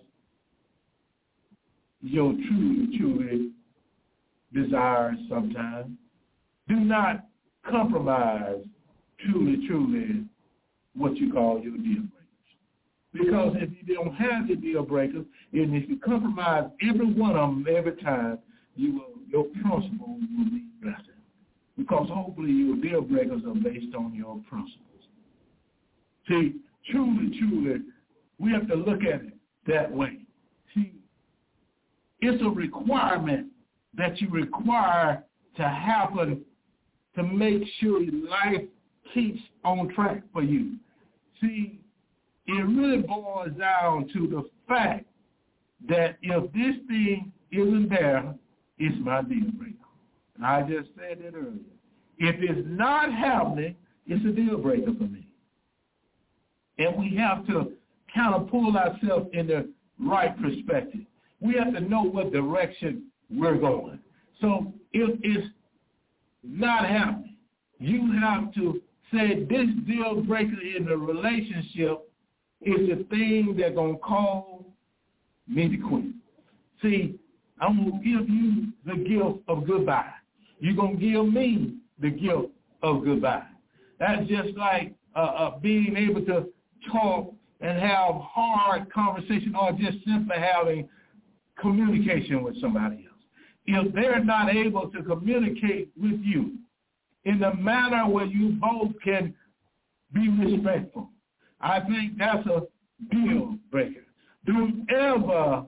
Speaker 3: your truly desires sometimes. Do not compromise truly what you call your deal breakers. Because if you don't have the deal breakers, and if you compromise every one of them every time, your principles will be better. Because hopefully your deal breakers are based on your principles. See, truly, we have to look at it that way. See, it's a requirement that you require to happen to make sure your life keeps on track for you. See, it really boils down to the fact that if this thing isn't there, it's my deal breaker. And I just said that earlier. If it's not happening, it's a deal breaker for me. And we have to kind of pull ourselves in the right perspective. We have to know what direction we're going. So if it's not happening, you have to say this deal breaker in the relationship is the thing that's going to cause me to quit. See, I'm going to give you the gift of goodbye. You're going to give me the gift of goodbye. That's just like being able to talk and have hard conversation, or just simply having communication with somebody else. If they're not able to communicate with you in the manner where you both can be respectful, I think that's a deal breaker. Don't ever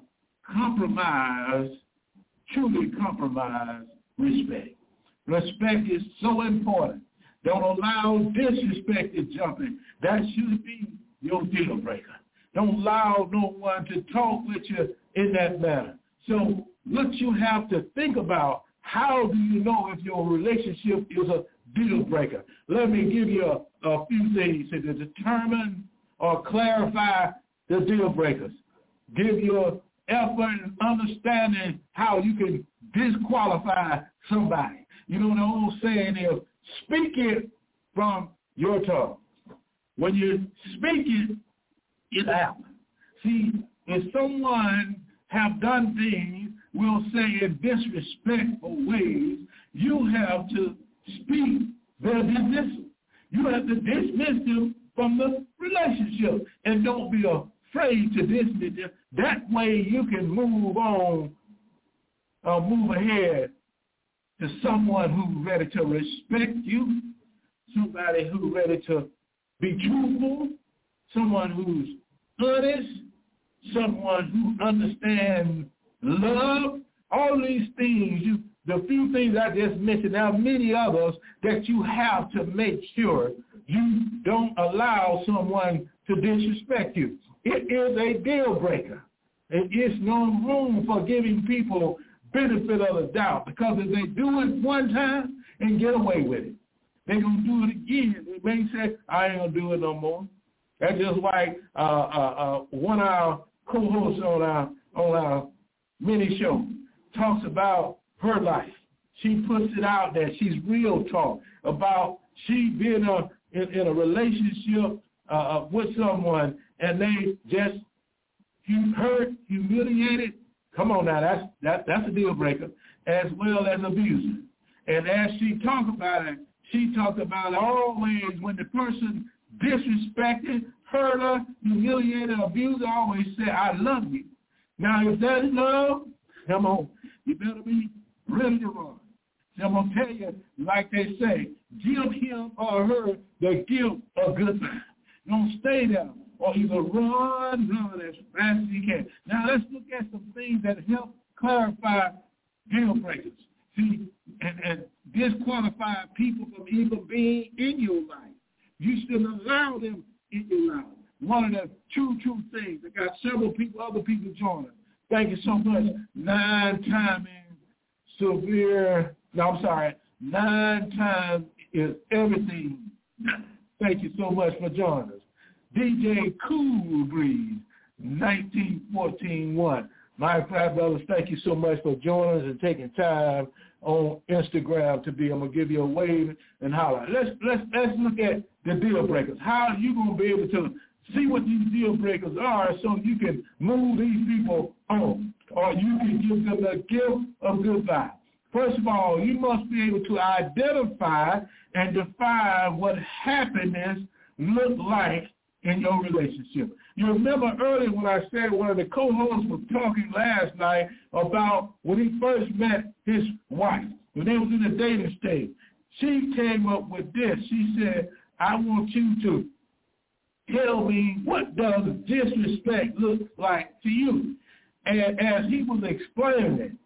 Speaker 3: truly compromise respect. Respect is so important. Don't allow disrespect to jump in. That should be your deal breaker. Don't allow no one to talk with you in that manner. So what you have to think about, how do you know if your relationship is a deal breaker? Let me give you a few things to determine or clarify the deal breakers. Give your effort and understanding how you can disqualify somebody. You know, the old saying is, speak it from your tongue. When you speak it, it happens. See, if someone have done things, we'll say in disrespectful ways, you have to speak their dismissal. You have to dismiss them from the relationship, and don't be afraid to dismiss them. That way you can move on, move ahead to someone who's ready to respect you, somebody who's ready to be truthful, someone who's honest, someone who understands love. All these things, the few things I just mentioned, there are many others that you have to make sure you don't allow someone to disrespect you. It is a deal breaker. It is no room for giving people benefit of the doubt, because if they do it one time and get away with it, they're going to do it again. They may say, I ain't going to do it no more. That's just like one of our co-hosts on our mini show talks about her life. She puts it out there. She's real talk about she being in a relationship with someone, and they just hurt, humiliated. Come on now, that's a deal breaker, as well as abusing. And as she talked about it, she talked about always when the person disrespected, hurt her, humiliated, abused, always said, I love you. Now, if that is love, come on, you better be ready to run. I'm going to tell you, like they say, give him or her the gift of goodbye. Don't stay there, or either run as fast as you can. Now, let's look at some things that help clarify deal breakers. See, and disqualify people from even being in your life. You shouldn't allow them in your life. One of the true things. I got several people, other people joining. Thank you so much. 9 times is everything. Thank you so much for joining us. DJ Cool Breeze, 1914-1. My brothers, thank you so much for joining us and taking time on Instagram to be. I'm gonna give you a wave and holler. Let's look at the deal breakers. How are you gonna be able to see what these deal breakers are so you can move these people on, or you can give them the gift of goodbye? First of all, you must be able to identify and define what happiness looks like in your relationship. You remember earlier when I said one of the co-hosts was talking last night about when he first met his wife, when they was in the dating stage. She came up with this. She said, I want you to tell me, what does disrespect look like to you? And as he was explaining it,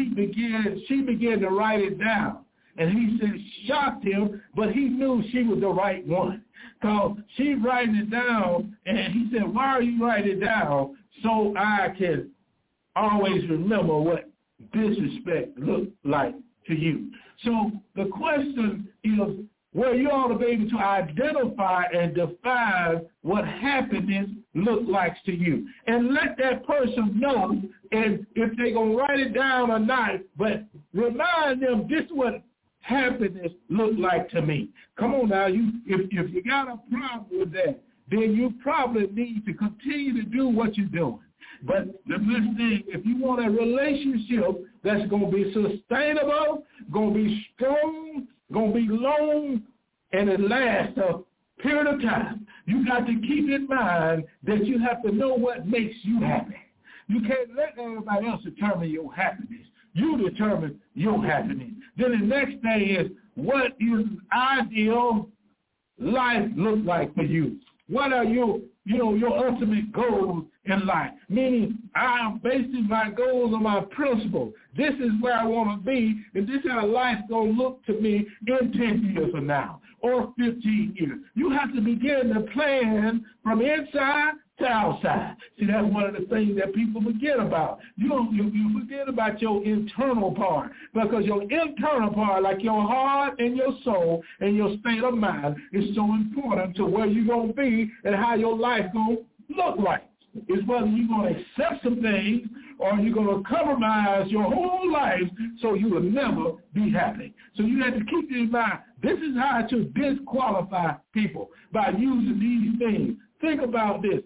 Speaker 3: she began to write it down. And he said, shocked him, but he knew she was the right one. So she's writing it down, and he said, why are you writing it down? So I can always remember what disrespect looks like to you. So the question is, where you ought to be able to identify and define what happiness looks like to you. And let that person know, and if they're going to write it down or not, but remind them this is what happiness looks like to me. Come on now, if you got a problem with that, then you probably need to continue to do what you're doing. But the best thing, if you want a relationship that's going to be sustainable, going to be strong, going to be long, and it lasts a period of time, you got to keep in mind that you have to know what makes you happy. You can't let everybody else determine your happiness. You determine your happiness. Then the next thing is, what is ideal life look like for you? What are your ultimate goals in life? Meaning, I'm basing my goals on my principles. This is where I want to be, and this is how life's going to look to me in 10 years from now or 15 years. You have to begin to plan from inside to outside. See, that's one of the things that people forget about. You forget about your internal part, because your internal part, like your heart and your soul and your state of mind, is so important to where you're going to be and how your life going to look like. It's whether you're going to accept some things or you're going to compromise your whole life so you will never be happy. So you have to keep in mind, this is how to disqualify people, by using these things. Think about this.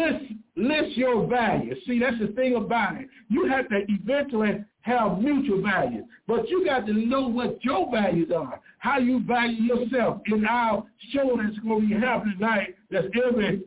Speaker 3: List your values. See, that's the thing about it. You have to eventually have mutual values, but you got to know what your values are, how you value yourself. In our show that's going to be happening tonight, that's every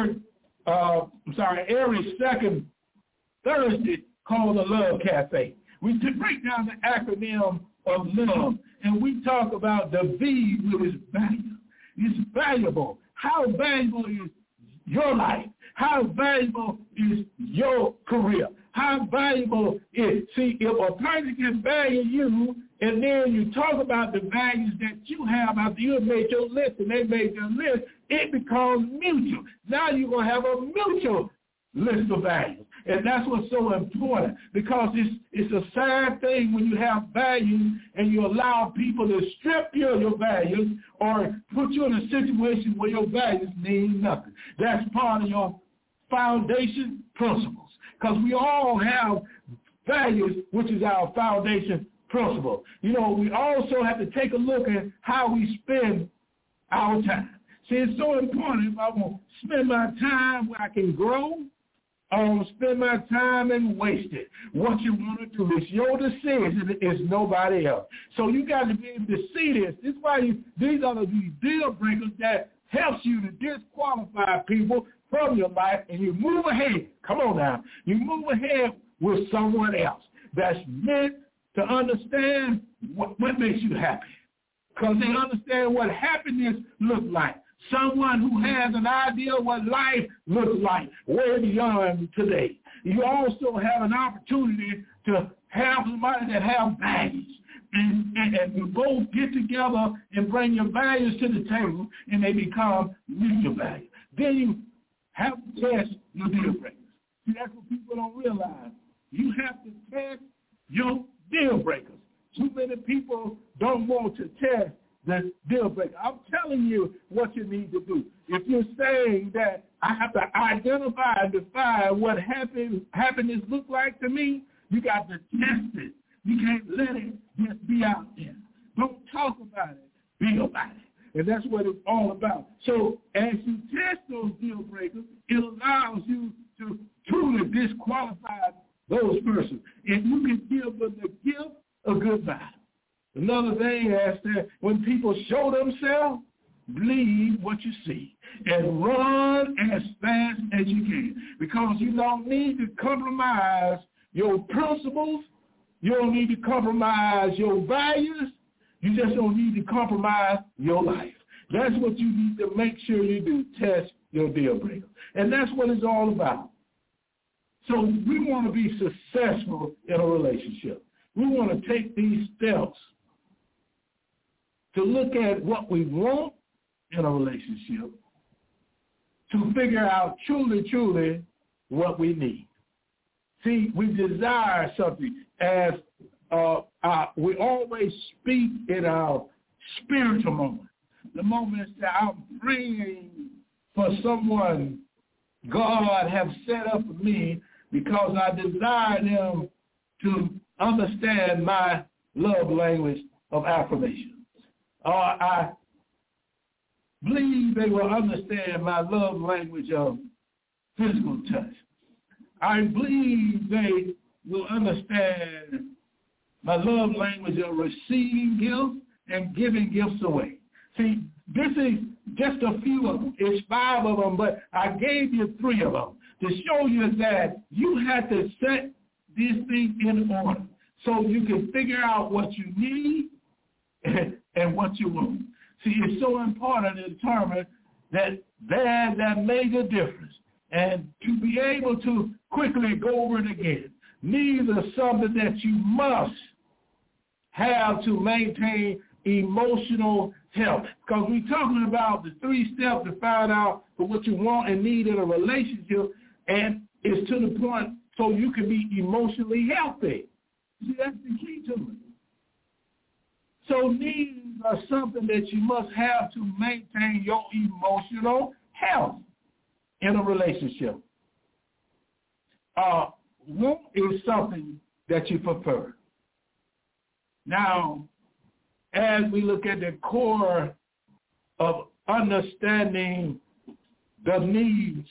Speaker 3: second Thursday, called the Love Cafe. We break down the acronym of love, and we talk about the V, which is value. It's valuable. How valuable is your life? How valuable is your career? How valuable is, see, if a person can value you, and then you talk about the values that you have after you have made your list and they made their list, it becomes mutual. Now you're going to have a mutual list of values. And that's what's so important, because it's a sad thing when you have values and you allow people to strip you of your values or put you in a situation where your values mean nothing. That's part of your foundation principles, because we all have values, which is our foundation principle. You know, we also have to take a look at how we spend our time. See, it's so important. If I want to spend my time where I can grow, I want to spend my time and waste it. What you want to do is your decision. It's nobody else. So you got to be able to see this. This is why these are the deal breakers that helps you to disqualify people from your life, and you move ahead. Come on now. You move ahead with someone else that's meant to understand what makes you happy, because they understand what happiness looks like. Someone who has an idea of what life looks like way beyond today. You also have an opportunity to have somebody that have values. And you both get together and bring your values to the table, and they become mutual values. Then you have to test your deal breakers. See, that's what people don't realize. You have to test your deal breakers. Too many people don't want to test the deal breaker. I'm telling you what you need to do. if you're saying that I have to identify and define what happiness look like to me, you got to test it. You can't let it just be out there. Don't talk about it. Be about it. And that's what it's all about. So as you test those deal breakers, it allows you to truly disqualify those persons. And you can give them the gift of goodbye. Another thing is that when people show themselves, believe what you see and run as fast as you can, because you don't need to compromise your principles. You don't need to compromise your values. You just don't need to compromise your life. That's what you need to make sure you do, test your deal breaker. And that's what it's all about. So we want to be successful in a relationship. We want to take these steps to look at what we want in a relationship, to figure out truly what we need. See, we desire something. As we always speak in our spiritual moment, the moments that I'm praying for someone God have set up for me, because I desire them to understand my love language of affirmation. I believe they will understand my love language of physical touch. I believe they will understand my love language of receiving gifts and giving gifts away. See, this is just a few of them. It's 5 of them, but I gave you 3 of them to show you that you have to set this thing in order so you can figure out what you need and what you want. See, it's so important to determine that there's that major difference. And to be able to quickly go over it again, needs are something that you must have to maintain emotional health. Because we're talking about the 3 steps to find out what you want and need in a relationship, and it's to the point so you can be emotionally healthy. See, that's the key to it. So needs are something that you must have to maintain your emotional health in a relationship. Want is something that you prefer. Now, as we look at the core of understanding the needs,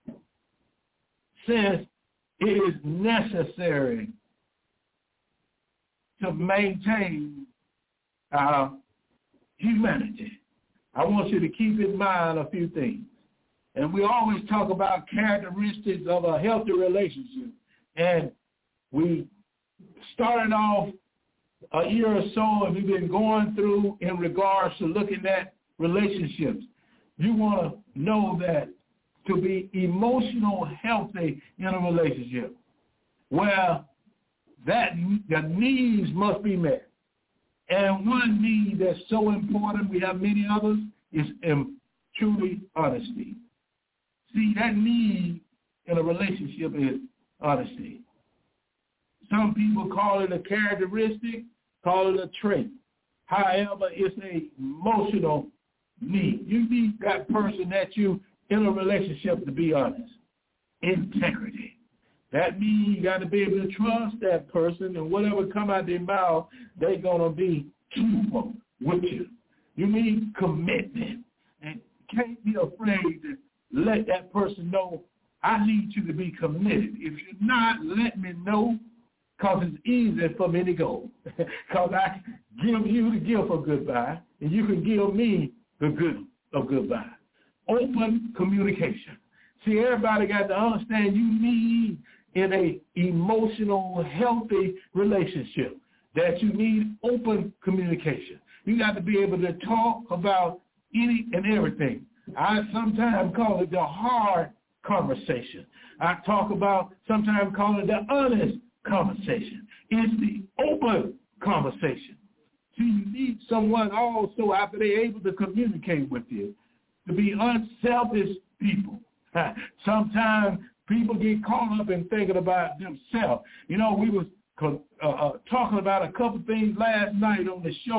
Speaker 3: since it is necessary to maintain our humanity, I want you to keep in mind a few things. And we always talk about characteristics of a healthy relationship. And we started off a year or so, and we've been going through in regards to looking at relationships. You want to know that to be emotional healthy in a relationship, where that the needs must be met. And one need that's so important, we have many others, is truly honesty. See, that need in a relationship is honesty. Some people call it a characteristic, call it a trait. However, it's an emotional need. You need that person that you in a relationship to be honest. Integrity. That means you got to be able to trust that person, and whatever come out their mouth, they're going to be truthful with you. You need commitment, and can't be afraid to let that person know, I need you to be committed. If you're not, let me know, because it's easy for me to go. Because I give you the gift of goodbye, and you can give me the gift of goodbye. Open communication. See, everybody got to understand you need in a emotional, healthy relationship that you need open communication. You got to be able to talk about any and everything. I sometimes call it the hard conversation. I talk about sometimes call it the honest conversation. It's the open conversation. See, you need someone also after they're able to communicate with you to be unselfish people. Sometimes people get caught up in thinking about themselves. You know, we was talking about a couple things last night on the show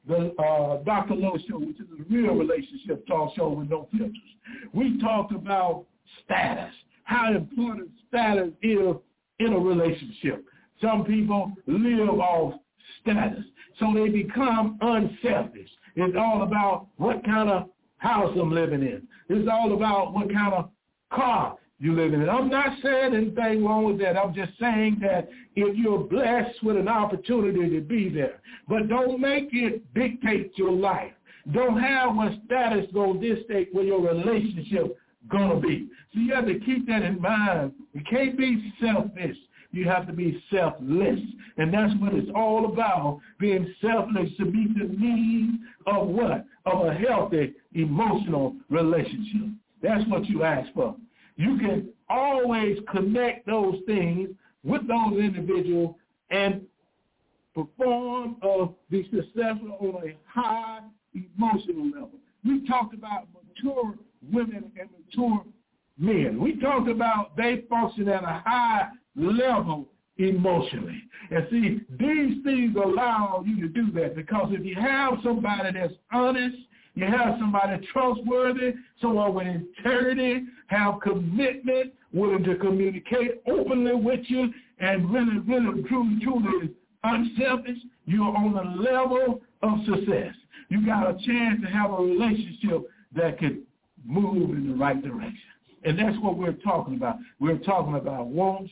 Speaker 3: the Dr. Lowe Show, which is a real relationship talk show with no filters. We talked about status, how important status is in a relationship. Some people live off status, so they become unselfish. It's all about what kind of house I'm living in. It's all about what kind of car you live in. I'm not saying anything wrong with that. I'm just saying that if you're blessed with an opportunity to be there, but don't make it dictate your life. Don't have what status going to dictate where your relationship going to be. So you have to keep that in mind. You can't be selfish. You have to be selfless. And that's what it's all about, being selfless to meet the needs of what? Of a healthy emotional relationship. That's what you ask for. You can always connect those things with those individuals and perform or be successful on a high emotional level. We talked about mature women and mature men. We talked about they function at a high level emotionally. And see, these things allow you to do that, because if you have somebody that's honest, you have somebody trustworthy, someone with integrity, have commitment, willing to communicate openly with you, and really, really, truly is unselfish, you're on a level of success. You got a chance to have a relationship that could move in the right direction. And that's what we're talking about. We're talking about wants,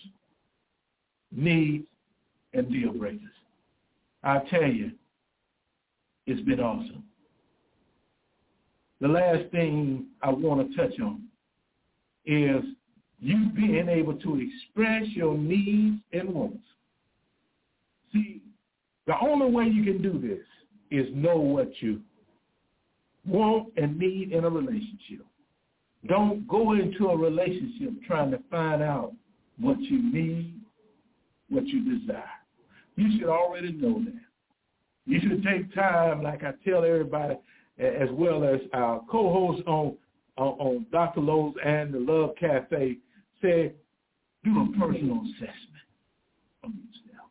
Speaker 3: needs, and deal breakers. I tell you, it's been awesome. The last thing I want to touch on is you being able to express your needs and wants. See, the only way you can do this is know what you want and need in a relationship. Don't go into a relationship trying to find out what you need, what you desire. You should already know that. You should take time, like I tell everybody, as well as our co-host on Dr. Lowe's and the Love Cafe, said, do a personal assessment of yourself.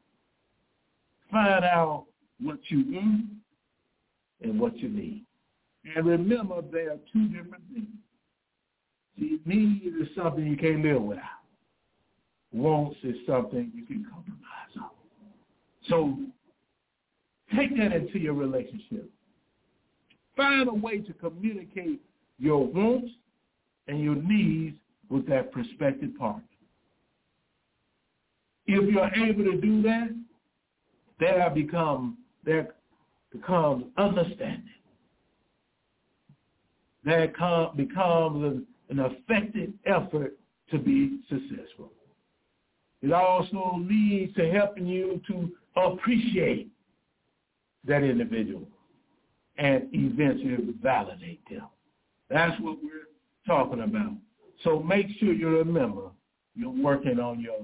Speaker 3: Find out what you want and what you need. And remember, there are two different things. See, need is something you can't live without. Wants is something you can compromise on. So take that into your relationship. Find a way to communicate your wants and your needs with that prospective partner. If you're able to do that, there becomes understanding. There becomes an effective effort to be successful. It also leads to helping you to appreciate that individual and eventually validate them. That's what we're talking about. So make sure you remember you're working on your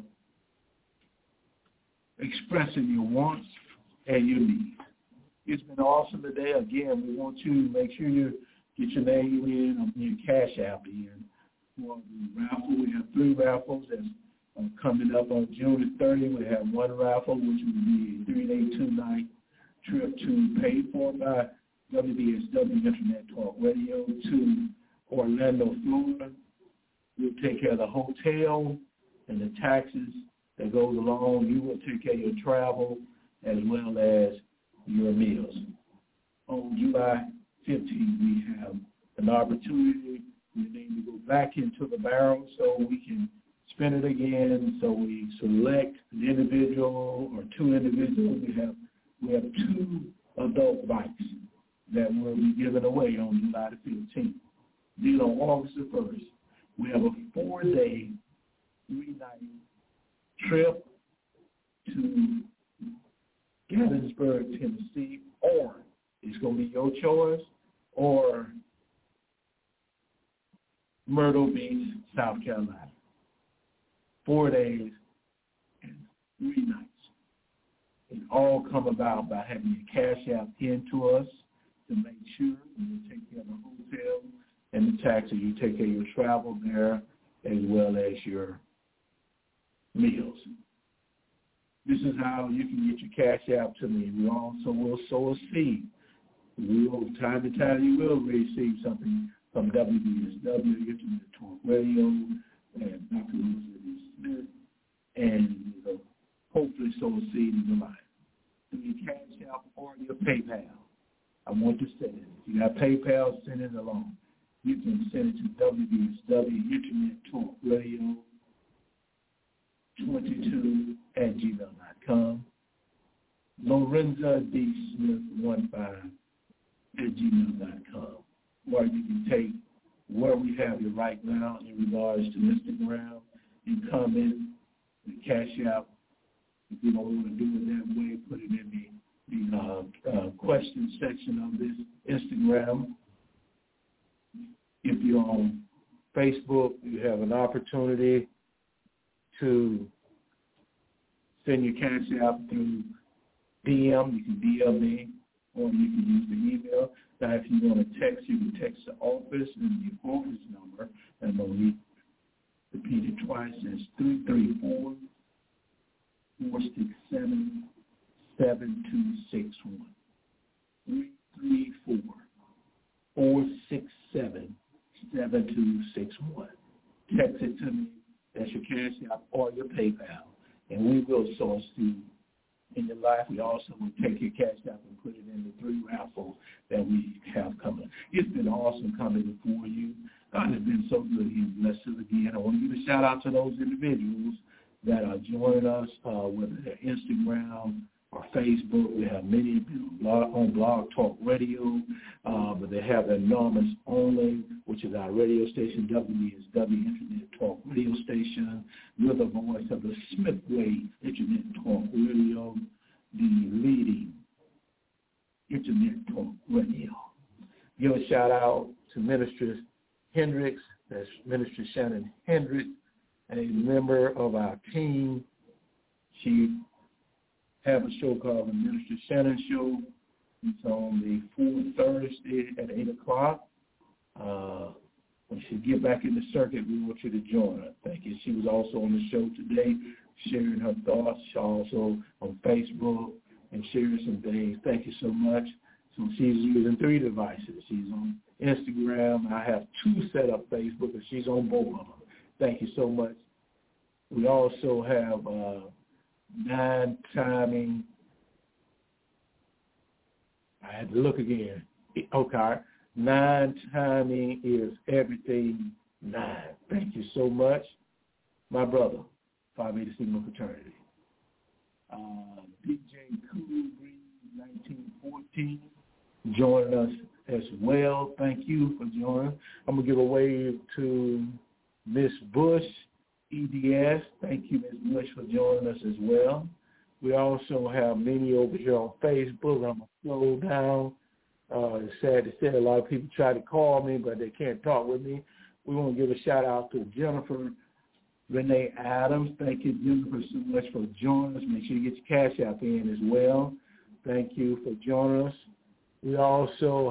Speaker 3: expressing your wants and your needs. It's been awesome today. Again, we want you to make sure you get your name in or your Cash App in for the raffle. We have 3 raffles that's coming up on June the 30th. We have 1 raffle, which will be a 3-day, 2-night trip to paid for by WBSW Internet Talk Radio to Orlando, Florida. We'll take care of the hotel and the taxes that goes along. You will take care of your travel as well as your meals. On July 15th, we have an opportunity. We need to go back into the barrel so we can spin it again. So we select an individual or 2 individuals. We have 2 adult bikes that will be given away on July the 15th. Then on August the 1st, we have a 4-day, 3-night trip to Gettysburg, Tennessee, or it's going to be your choice, or Myrtle Beach, South Carolina. 4 days and 3 nights. It all come about by having your Cash App into us to make sure you take care of the hotel and the taxi. You take care of your travel there as well as your meals. This is how you can get your Cash App to me. We also will sow a seed From time to time, you will receive something from WBSW, Internet Talk Radio, and Dr. Elizabeth Smith, and hopefully sow a seed in your life. Through your Cash App or your PayPal. I want to say it. If you got PayPal, send it along. You can send it to WBSW, Internet Talk Radio 22@gmail.com. Lorenza D. Smith 15@gmail.com. Or you can take where we have you right now in regards to Instagram and comment and Cash App. If you don't want to do it that way, put it in the question section of this Instagram. If you're on Facebook, you have an opportunity to send your Cash App through DM. You can DM me, or you can use the email. Now, if you want to text, you can text the office and the office number. And I'm going to repeat it twice. It's 334-467-7261. 334-467-7261. Text it to me. That's your Cash App or your PayPal. And we will source you in your life. We also will take your Cash App and put it in the 3 raffles that we have coming. It's been awesome coming before you. God has been so good. He's blessed us again. I want to give a shout out to those individuals that are joining us, whether they're Instagram or Facebook. We have many on Blog Talk Radio, but they have Enormous Only, which is our radio station, WBSW Internet Talk Radio Station. We're the voice of the Smithway Internet Talk Radio, the leading Internet Talk Radio. Give a shout out to Minister Hendricks, that's Minister Shannon Hendricks, a member of our team. She have a show called the Minister Shannon Show. It's on the 4th Thursday at 8 o'clock. When she get back in the circuit, we want you to join her. Thank you. She was also on the show today, sharing her thoughts. She's also on Facebook and sharing some things. Thank you so much. So she's using 3 devices. She's on Instagram. I have 2 set up Facebook, and she's on both of them. Thank you so much. We also have 9-timing. I had to look again. Okay. 9-timing is everything 9. Thank you so much. My brother, Phi Beta Sigma Fraternity. DJ Cool Breeze 1914 joining us as well. Thank you for joining. I'm going to give a wave to Miss Bush, EDS. Thank you, Ms. Bush, for joining us as well. We also have many over here on Facebook. I'm going to slow down. It's sad to say a lot of people try to call me, but they can't talk with me. We want to give a shout-out to Jennifer Renee Adams. Thank you, Jennifer, so much for joining us. Make sure you get your Cash App in as well. Thank you for joining us. We also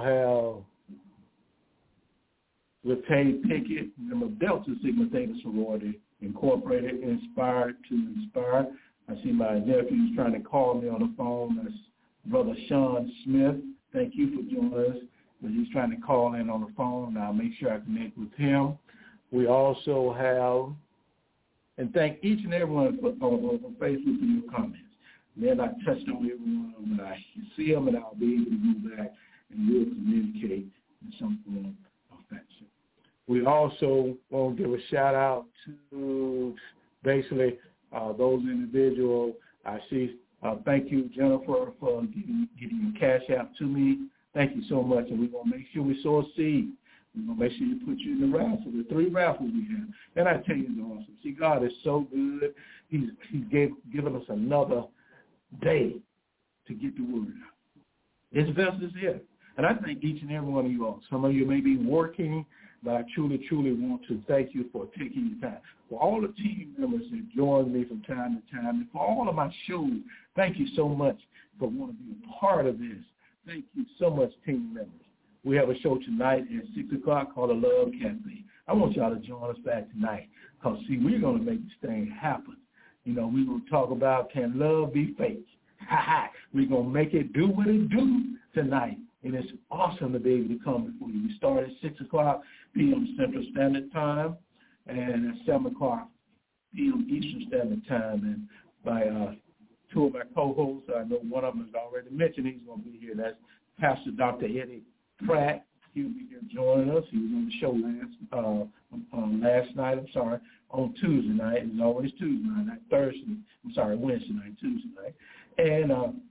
Speaker 3: have Latay Pickett, member of Delta Sigma Theta Sorority Incorporated, Inspired to Inspire. I see my nephew's trying to call me on the phone. That's Brother Sean Smith. Thank you for joining us. But he's trying to call in on the phone, and I'll make sure I connect with him. We also have, and thank each and everyone on Facebook for your comments. Then I touched on every one of them, and I see them, and I'll be able to go back and we'll communicate in some form of fashion. We also want to give a shout-out to basically those individuals. I see. Thank you, Jennifer, for getting your Cash App to me. Thank you so much, and we're going to make sure we sow a seed. We're going to make sure you put you in the raffle, the 3 raffles we have. And I tell you, it's awesome. See, God is so good. He's given us another day to get the word out. His vessel is here. And I thank each and every one of you all. Some of you may be working, but I truly, truly want to thank you for taking your time. For all the team members that join me from time to time, and for all of my shows, thank you so much for wanting to be a part of this. Thank you so much, team members. We have a show tonight at 6 o'clock called The Love Cafe. I want y'all to join us back tonight because, see, we're going to make this thing happen. You know, we're going to talk about, can love be fake? We're going to make it do what it do tonight And it's awesome to be able to come before you. We start at 6 o'clock p.m. Central Standard Time and at 7 o'clock p.m. Eastern Standard Time. And by two of my co-hosts, I know one of them has already mentioned he's going to be here. That's Pastor Dr. Eddie Pratt. He'll be here joining us. He was on the show last night, on Tuesday night. It's always Tuesday night, Wednesday night, Tuesday night. And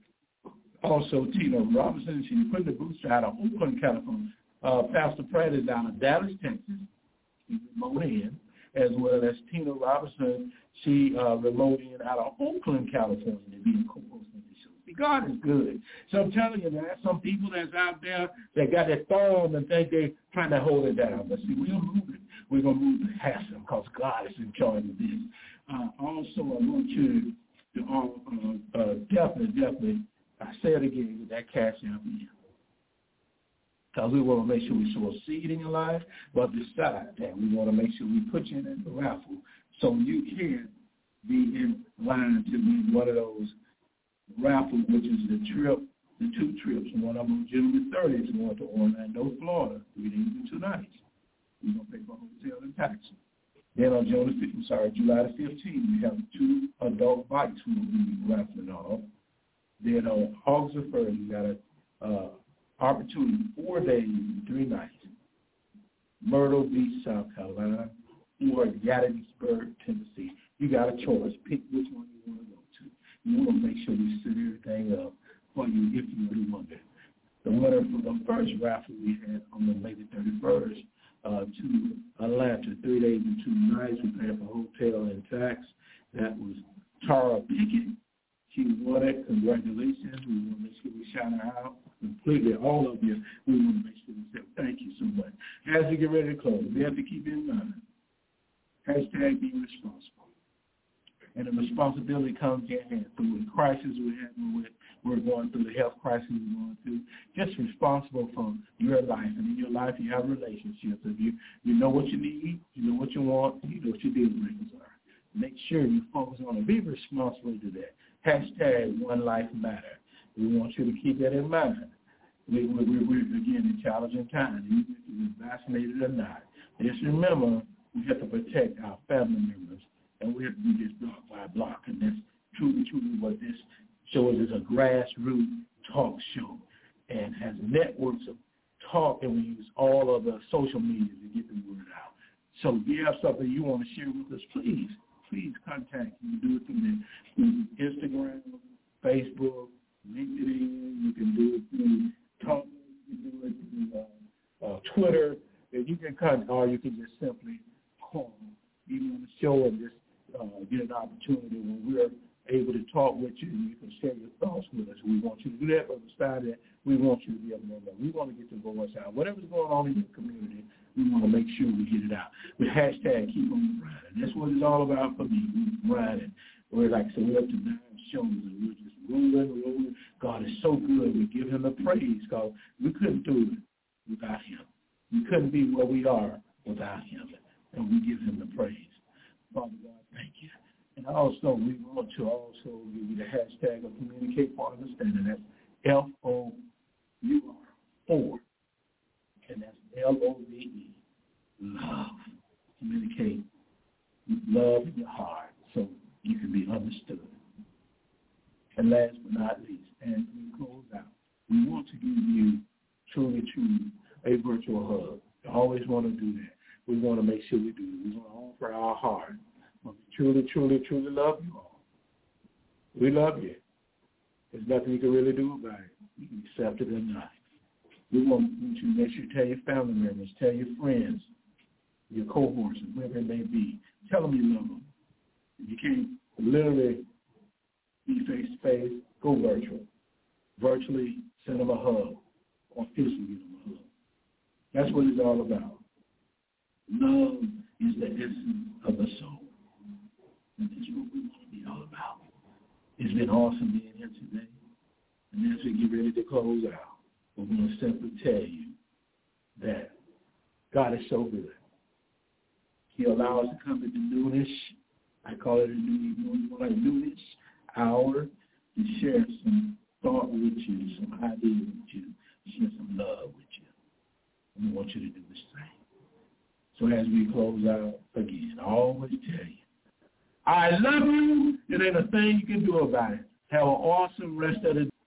Speaker 3: also Tina Robinson. She's putting the boots out of Oakland, California. Pastor Pratt is out of Dallas, Texas. He's remote in, as well as Tina Robinson. She remote in out of Oakland, California, to be a co-host of the show. See, God is good. So I'm telling you, there's some people that's out there that got their thumb and think they're trying to hold it down. But see, we're moving. We're going to move past them because God is in charge of this. Also, I want you to definitely, I say it again, with that cash out here. Because we want to make sure we sow a seed in your life, but besides that, we want to make sure we put you in the raffle so you can be in line to be one of those raffles, which is the 2 trips. One of them June the 30th, going to Orlando, Florida, 3 days and 2 nights. We're going to pay for hotel and taxi. Then on July the 15th, we have 2 adult bikes we will be raffling off. Then on August the 1st, we got a opportunity 4 days and 3 nights. Myrtle Beach, South Carolina, or Gettysburg, Tennessee. You got a choice. Pick which one you want to go to. You want to make sure we set everything up for you if you really want it. The winner for the first raffle we had on the May the 31st to Atlanta, 3 days and 2 nights. We paid for hotel and tax. That was Tara Pickett. She won it. Congratulations. We want to make sure we shout her out completely. All of you, we want to make sure we say thank you so much. As we get ready to close, we have to keep in mind, hashtag be responsible. And the responsibility comes in hand through the crisis we're going through, the health crisis we're going through. Just responsible for your life. And in your life, you have relationships. If you know what you need, you know what you want, you know what your deal breakers are. Make sure you focus on it. Be responsible to that. Hashtag One Life Matter. We want you to keep that in mind. We're again, in challenging times, even if you've been vaccinated or not. Just remember, we have to protect our family members, and we have to do this block by block. And that's truly what this show is a grassroots talk show and has networks of talk, and we use all of the social media to get the word out. So if you have something you want to share with us, please contact me. You can do it through Instagram, Facebook, LinkedIn. You can do it through Talk. You can do it through Twitter. And you can contact, or you can just simply call even on the show and just get an opportunity when we're able to talk with you and you can share your thoughts with us. We want you to do that, but besides that, we want you to be able to know that. We want to get the voice out. Whatever's going on in your community, we want to make sure we get it out. With hashtag Keep On Riding. That's what it's all about for me. We're riding. We're like, so we're up to 9 shows and we're just rolling. God is so good. We give him the praise because we couldn't do it without him. We couldn't be where we are without him. And we give him the praise. Father God, thank you. And also, we want to also give you the hashtag of Communicate for Understanding. That's FOUR, and that's LOVE, love. Communicate love in your heart so you can be understood. And last but not least, as we close out, we want to give you truly a virtual hug. I always want to do that. We want to make sure we do it. We want to offer our heart. We truly love you all. We love you. There's nothing you can really do about it. You can accept it or not. We want you to make sure you tell your family members, tell your friends, your cohorts, whoever it may be. Tell them you love them. If you can't literally be face-to-face, go virtual. Virtually, send them a hug or physically give them a hug. That's what it's all about. Love is the essence of the soul. And that's what we want to be all about. It's been awesome being here today. And as we get ready to close out, we're going to simply tell you that God is so good. He allows us to come into newness. I call it a newness hour to share some thought with you, some ideas with you. share some love with you. And we want you to do the same. So as we close out, again, I always tell you, I love you. It ain't a thing you can do about it. Have an awesome rest of the day.